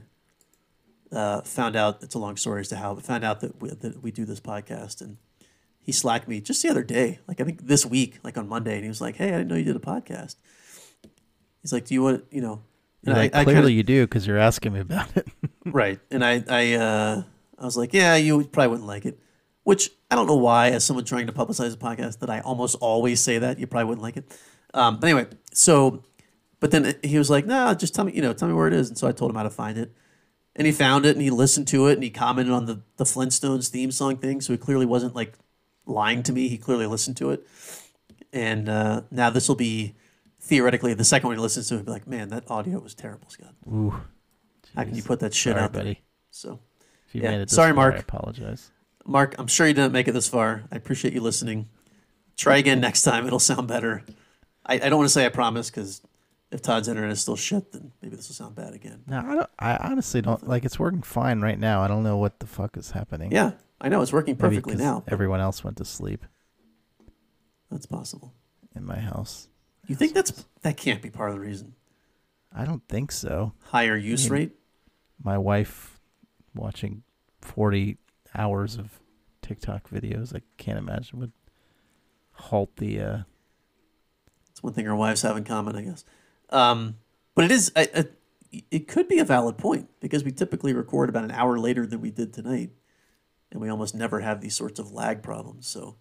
found out, it's a long story as to how, but found out that we do this podcast, and he slacked me just the other day, like I think this week, like on Monday, and he was like, "Hey, I didn't know you did a podcast." He's like, "Do you want, you know?" And clearly you do because you're asking me about it. Right, and I was like, "Yeah, you probably wouldn't like it," which I don't know why, as someone trying to publicize a podcast, that I almost always say that you probably wouldn't like it. But anyway, but then he was like, "No, just tell me where it is," and so I told him how to find it. And he found it, and he listened to it, and he commented on the Flintstones theme song thing, so he clearly wasn't like lying to me. He clearly listened to it. And now this will be, theoretically, the second one he listens to it, he'll be like, "Man, that audio was terrible, Scott. Ooh, how can you put that shit out there?" buddy. So, if you made it this sorry, far, Mark. I apologize. Mark, I'm sure you didn't make it this far. I appreciate you listening. Try again next time. It'll sound better. I don't want to say I promise, because if Todd's internet is still shit, then maybe this will sound bad again. No, I honestly don't. Like, it's working fine right now. I don't know what the fuck is happening. Yeah, I know. It's working perfectly now. Everyone else went to sleep. That's possible. In my house. You think that can't be part of the reason? I don't think so. Higher use rate? My wife watching 40 hours of TikTok videos, I can't imagine would halt the... It's one thing our wives have in common, I guess. But it is... it could be a valid point, because we typically record about an hour later than we did tonight, and we almost never have these sorts of lag problems, so...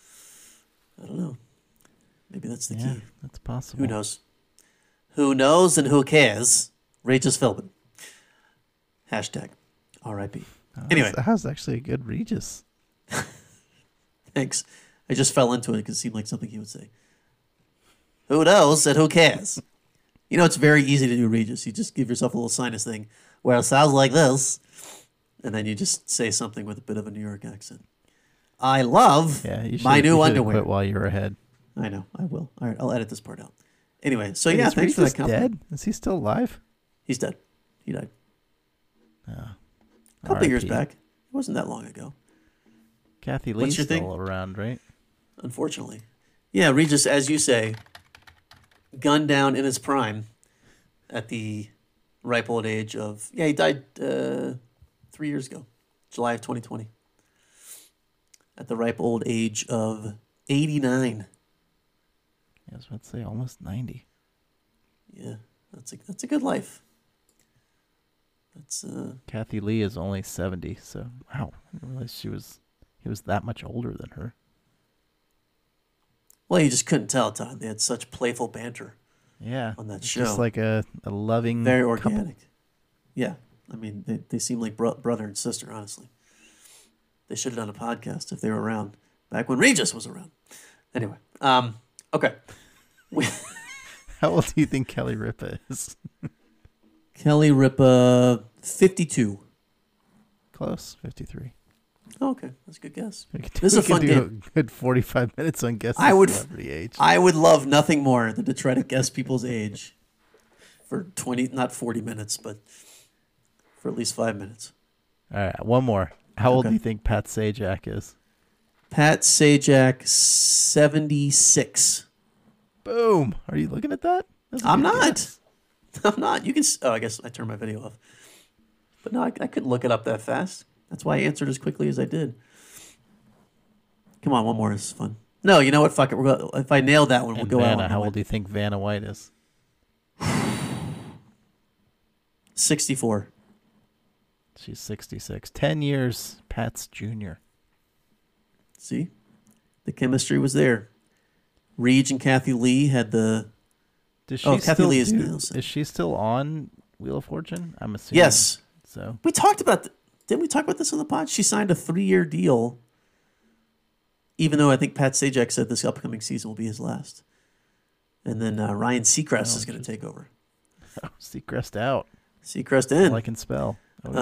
I don't know. Maybe that's the key. That's possible. Who knows? Who knows and who cares? Regis Philbin. Hashtag R.I.P. Anyway, that was actually a good Regis. thanks. I just fell into it because it seemed like something he would say. Who knows and who cares? It's very easy to do Regis. You just give yourself a little sinus thing where it sounds like this, and then you just say something with a bit of a New York accent. I love my new underwear. Quit while you're ahead. I know. I will. All right. I'll edit this part out. Anyway, so Wait, yeah, is thanks for that Regis compliment. dead? Is he still alive? He's dead. He died. Oh. A couple of years RIP. back. It wasn't that long ago, Kathy What's Lee's your still thing? around, right? unfortunately. Yeah, Regis, as you say, gunned down in his prime at the ripe old age of... Yeah, he died 3 years ago, July of 2020. At the ripe old age of 89. I was about to say almost 90. Yeah, that's a good life. That's Kathy Lee is only 70, so wow, I didn't realize he was that much older than her. well, you just couldn't tell, Todd. They had such playful banter Yeah, on that it's show. just like a loving, Very couple. organic. Yeah, I mean, they seem like brother and sister, honestly. They should have done a podcast if they were around back when Regis was around. Anyway, okay. How old do you think Kelly Ripa is? Kelly Ripa, 52. Close, 53. Oh, okay, that's a good guess. We could This is a fun do game. a good 45 minutes on guessing celebrity age. I would love nothing more than to try to guess people's age for 20, not 40 minutes, but for at least 5 minutes. All right, one more. How old Okay. do you think Pat Sajak is? Pat Sajak, 76. Boom. Are you looking at that? That's a I'm good not. guess. I'm not. You can. Oh, I guess I turned my video off. But no, I couldn't look it up that fast. That's why I answered as quickly as I did. Come on, one more. This is fun. No, you know what? Fuck it. If I nail that one, we'll And go out. Vanna, on how one. old do you think Vanna White is? 64. She's 66. 10 years, Pat's junior. See, the chemistry was there. Reed and Kathy Lee had the. Does she Kathy still Lee is do- Nelson. Is she still on Wheel of Fortune? I'm assuming. Yes, So we talked about. Didn't we talk about this on the pod? She signed a 3-year deal. Even though I think Pat Sajak said this upcoming season will be his last, and then Ryan Seacrest is going to take over. Seacrest out. Seacrest All in. I can spell.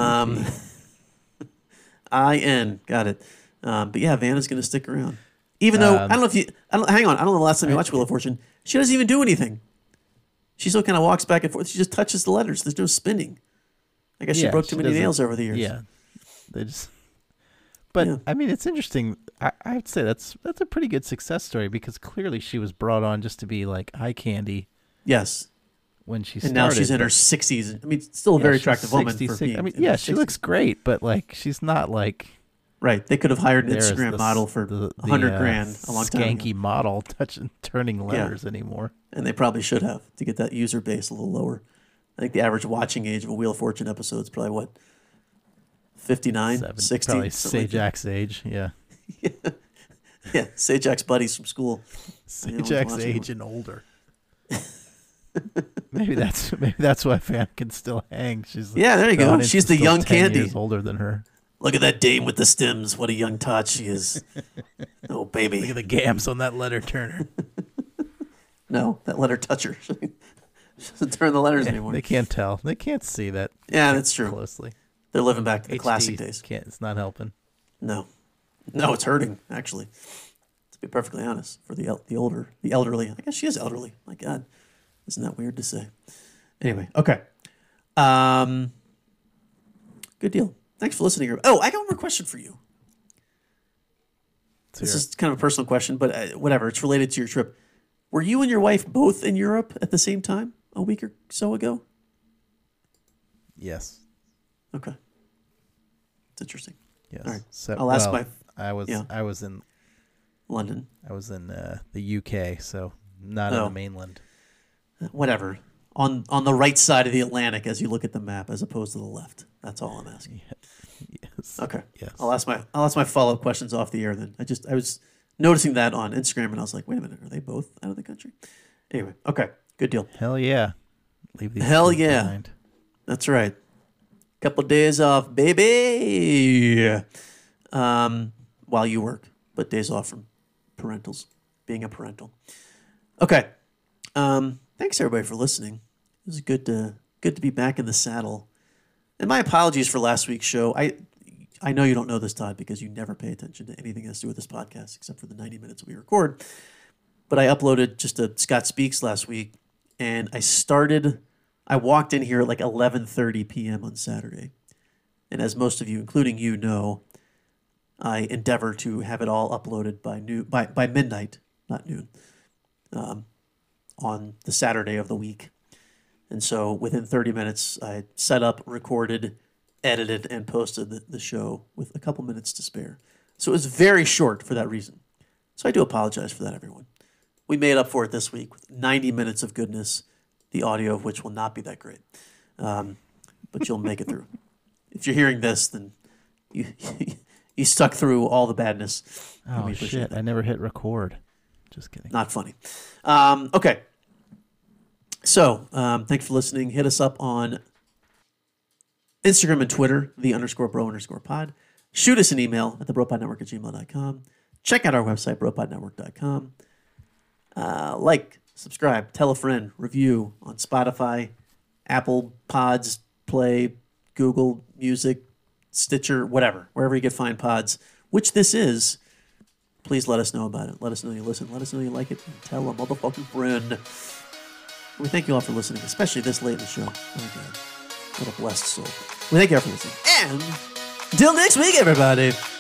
IN. Got it. But yeah, Vanna's going to stick around. Even though, I don't know if you, hang on, I don't know the last time you watched Wheel of Fortune. She doesn't even do anything. She still kind of walks back and forth. She just touches the letters. There's no spinning. I guess she Yeah, broke too many doesn't- nails over the years. Yeah. They just. But Yeah. I mean, it's interesting. I would say that's a pretty good success story because clearly she was brought on just to be like eye candy Yes. when she And started. now she's in her but- 60s. I mean, still a yeah, very she's attractive woman for 66. being I mean, in yeah, her she 60s. looks great, but like she's not like Right. They could have hired an there as Instagram the- model for the, 100 grand a long time ago. skanky model turning letters anymore. And they probably should have to get that user base a little lower. I think the average watching age of a Wheel of Fortune episode is probably what? 59, 60? Probably something like that. Sajak's age. Yeah. Yeah, Sajak's buddies from school. Yeah, Sajak's watching age and older. maybe that's why Van can still hang. She's Yeah, there you go. Van is She's the still young 10 Candy. years older than her. Look at that dame with the stems. What a young tot she is. Oh, Look baby. at the gams on that letter turner. No, that letter toucher. She doesn't turn the letters anymore. They can't tell. They can't see that Yeah, that's true. closely. They're living back to the classic HD days. Can't. It's not helping. No, it's hurting actually. To be perfectly honest, for the elderly. I guess she is elderly. My God, isn't that weird to say? Anyway, okay. Good deal. Thanks for listening. Oh, I got one more question for you. This is kind of a personal question, but whatever. It's related to your trip. Were you and your wife both in Europe at the same time a week or so ago? Yes. Okay. It's interesting. Yes. All right. So I'll ask well, my I was yeah. I was in London. the UK, so not on Oh. the mainland. Whatever. On the right side of the Atlantic as you look at the map as opposed to the left. That's all I'm asking. Yes. Okay. Yes. I'll ask my follow-up questions off the air then. I was noticing that on Instagram and I was like, wait a minute, are they both out of the country? Anyway, okay. Good deal. Hell yeah. Leave these Hell things yeah. behind. That's right. Couple days off, baby. While you work, but days off from parentals, being a parental. Okay. Thanks everybody for listening. It was good to be back in the saddle. And my apologies for last week's show. I know you don't know this, Todd, because you never pay attention to anything that has to do with this podcast except for the 90 minutes we record. But I uploaded just a Scott Speaks last week, and I walked in here at like 11:30 p.m. on Saturday. And as most of you, including you, know, I endeavor to have it all uploaded by midnight, not noon, on the Saturday of the week. And so within 30 minutes, I set up, recorded, edited, and posted the show with a couple minutes to spare. So it was very short for that reason. So I do apologize for that, everyone. We made up for it this week with 90 minutes of goodness, the audio of which will not be that great. But you'll make it through. If you're hearing this, then you stuck through all the badness. Oh, shit. I never hit record. Just kidding. Not funny. Okay. So, thanks for listening. Hit us up on Instagram and Twitter, _bro_pod. Shoot us an email at thebropodnetwork@gmail.com. Check out our website, bropodnetwork.com. Like, subscribe, tell a friend, review on Spotify, Apple Pods, Play, Google Music, Stitcher, whatever, wherever you get fine pods, which this is. Please let us know about it. Let us know you listen. Let us know you like it. And tell a motherfucking friend. We thank you all for listening, especially this late in the show. Oh, my God. What a blessed soul. We thank you all for listening. And until next week, everybody.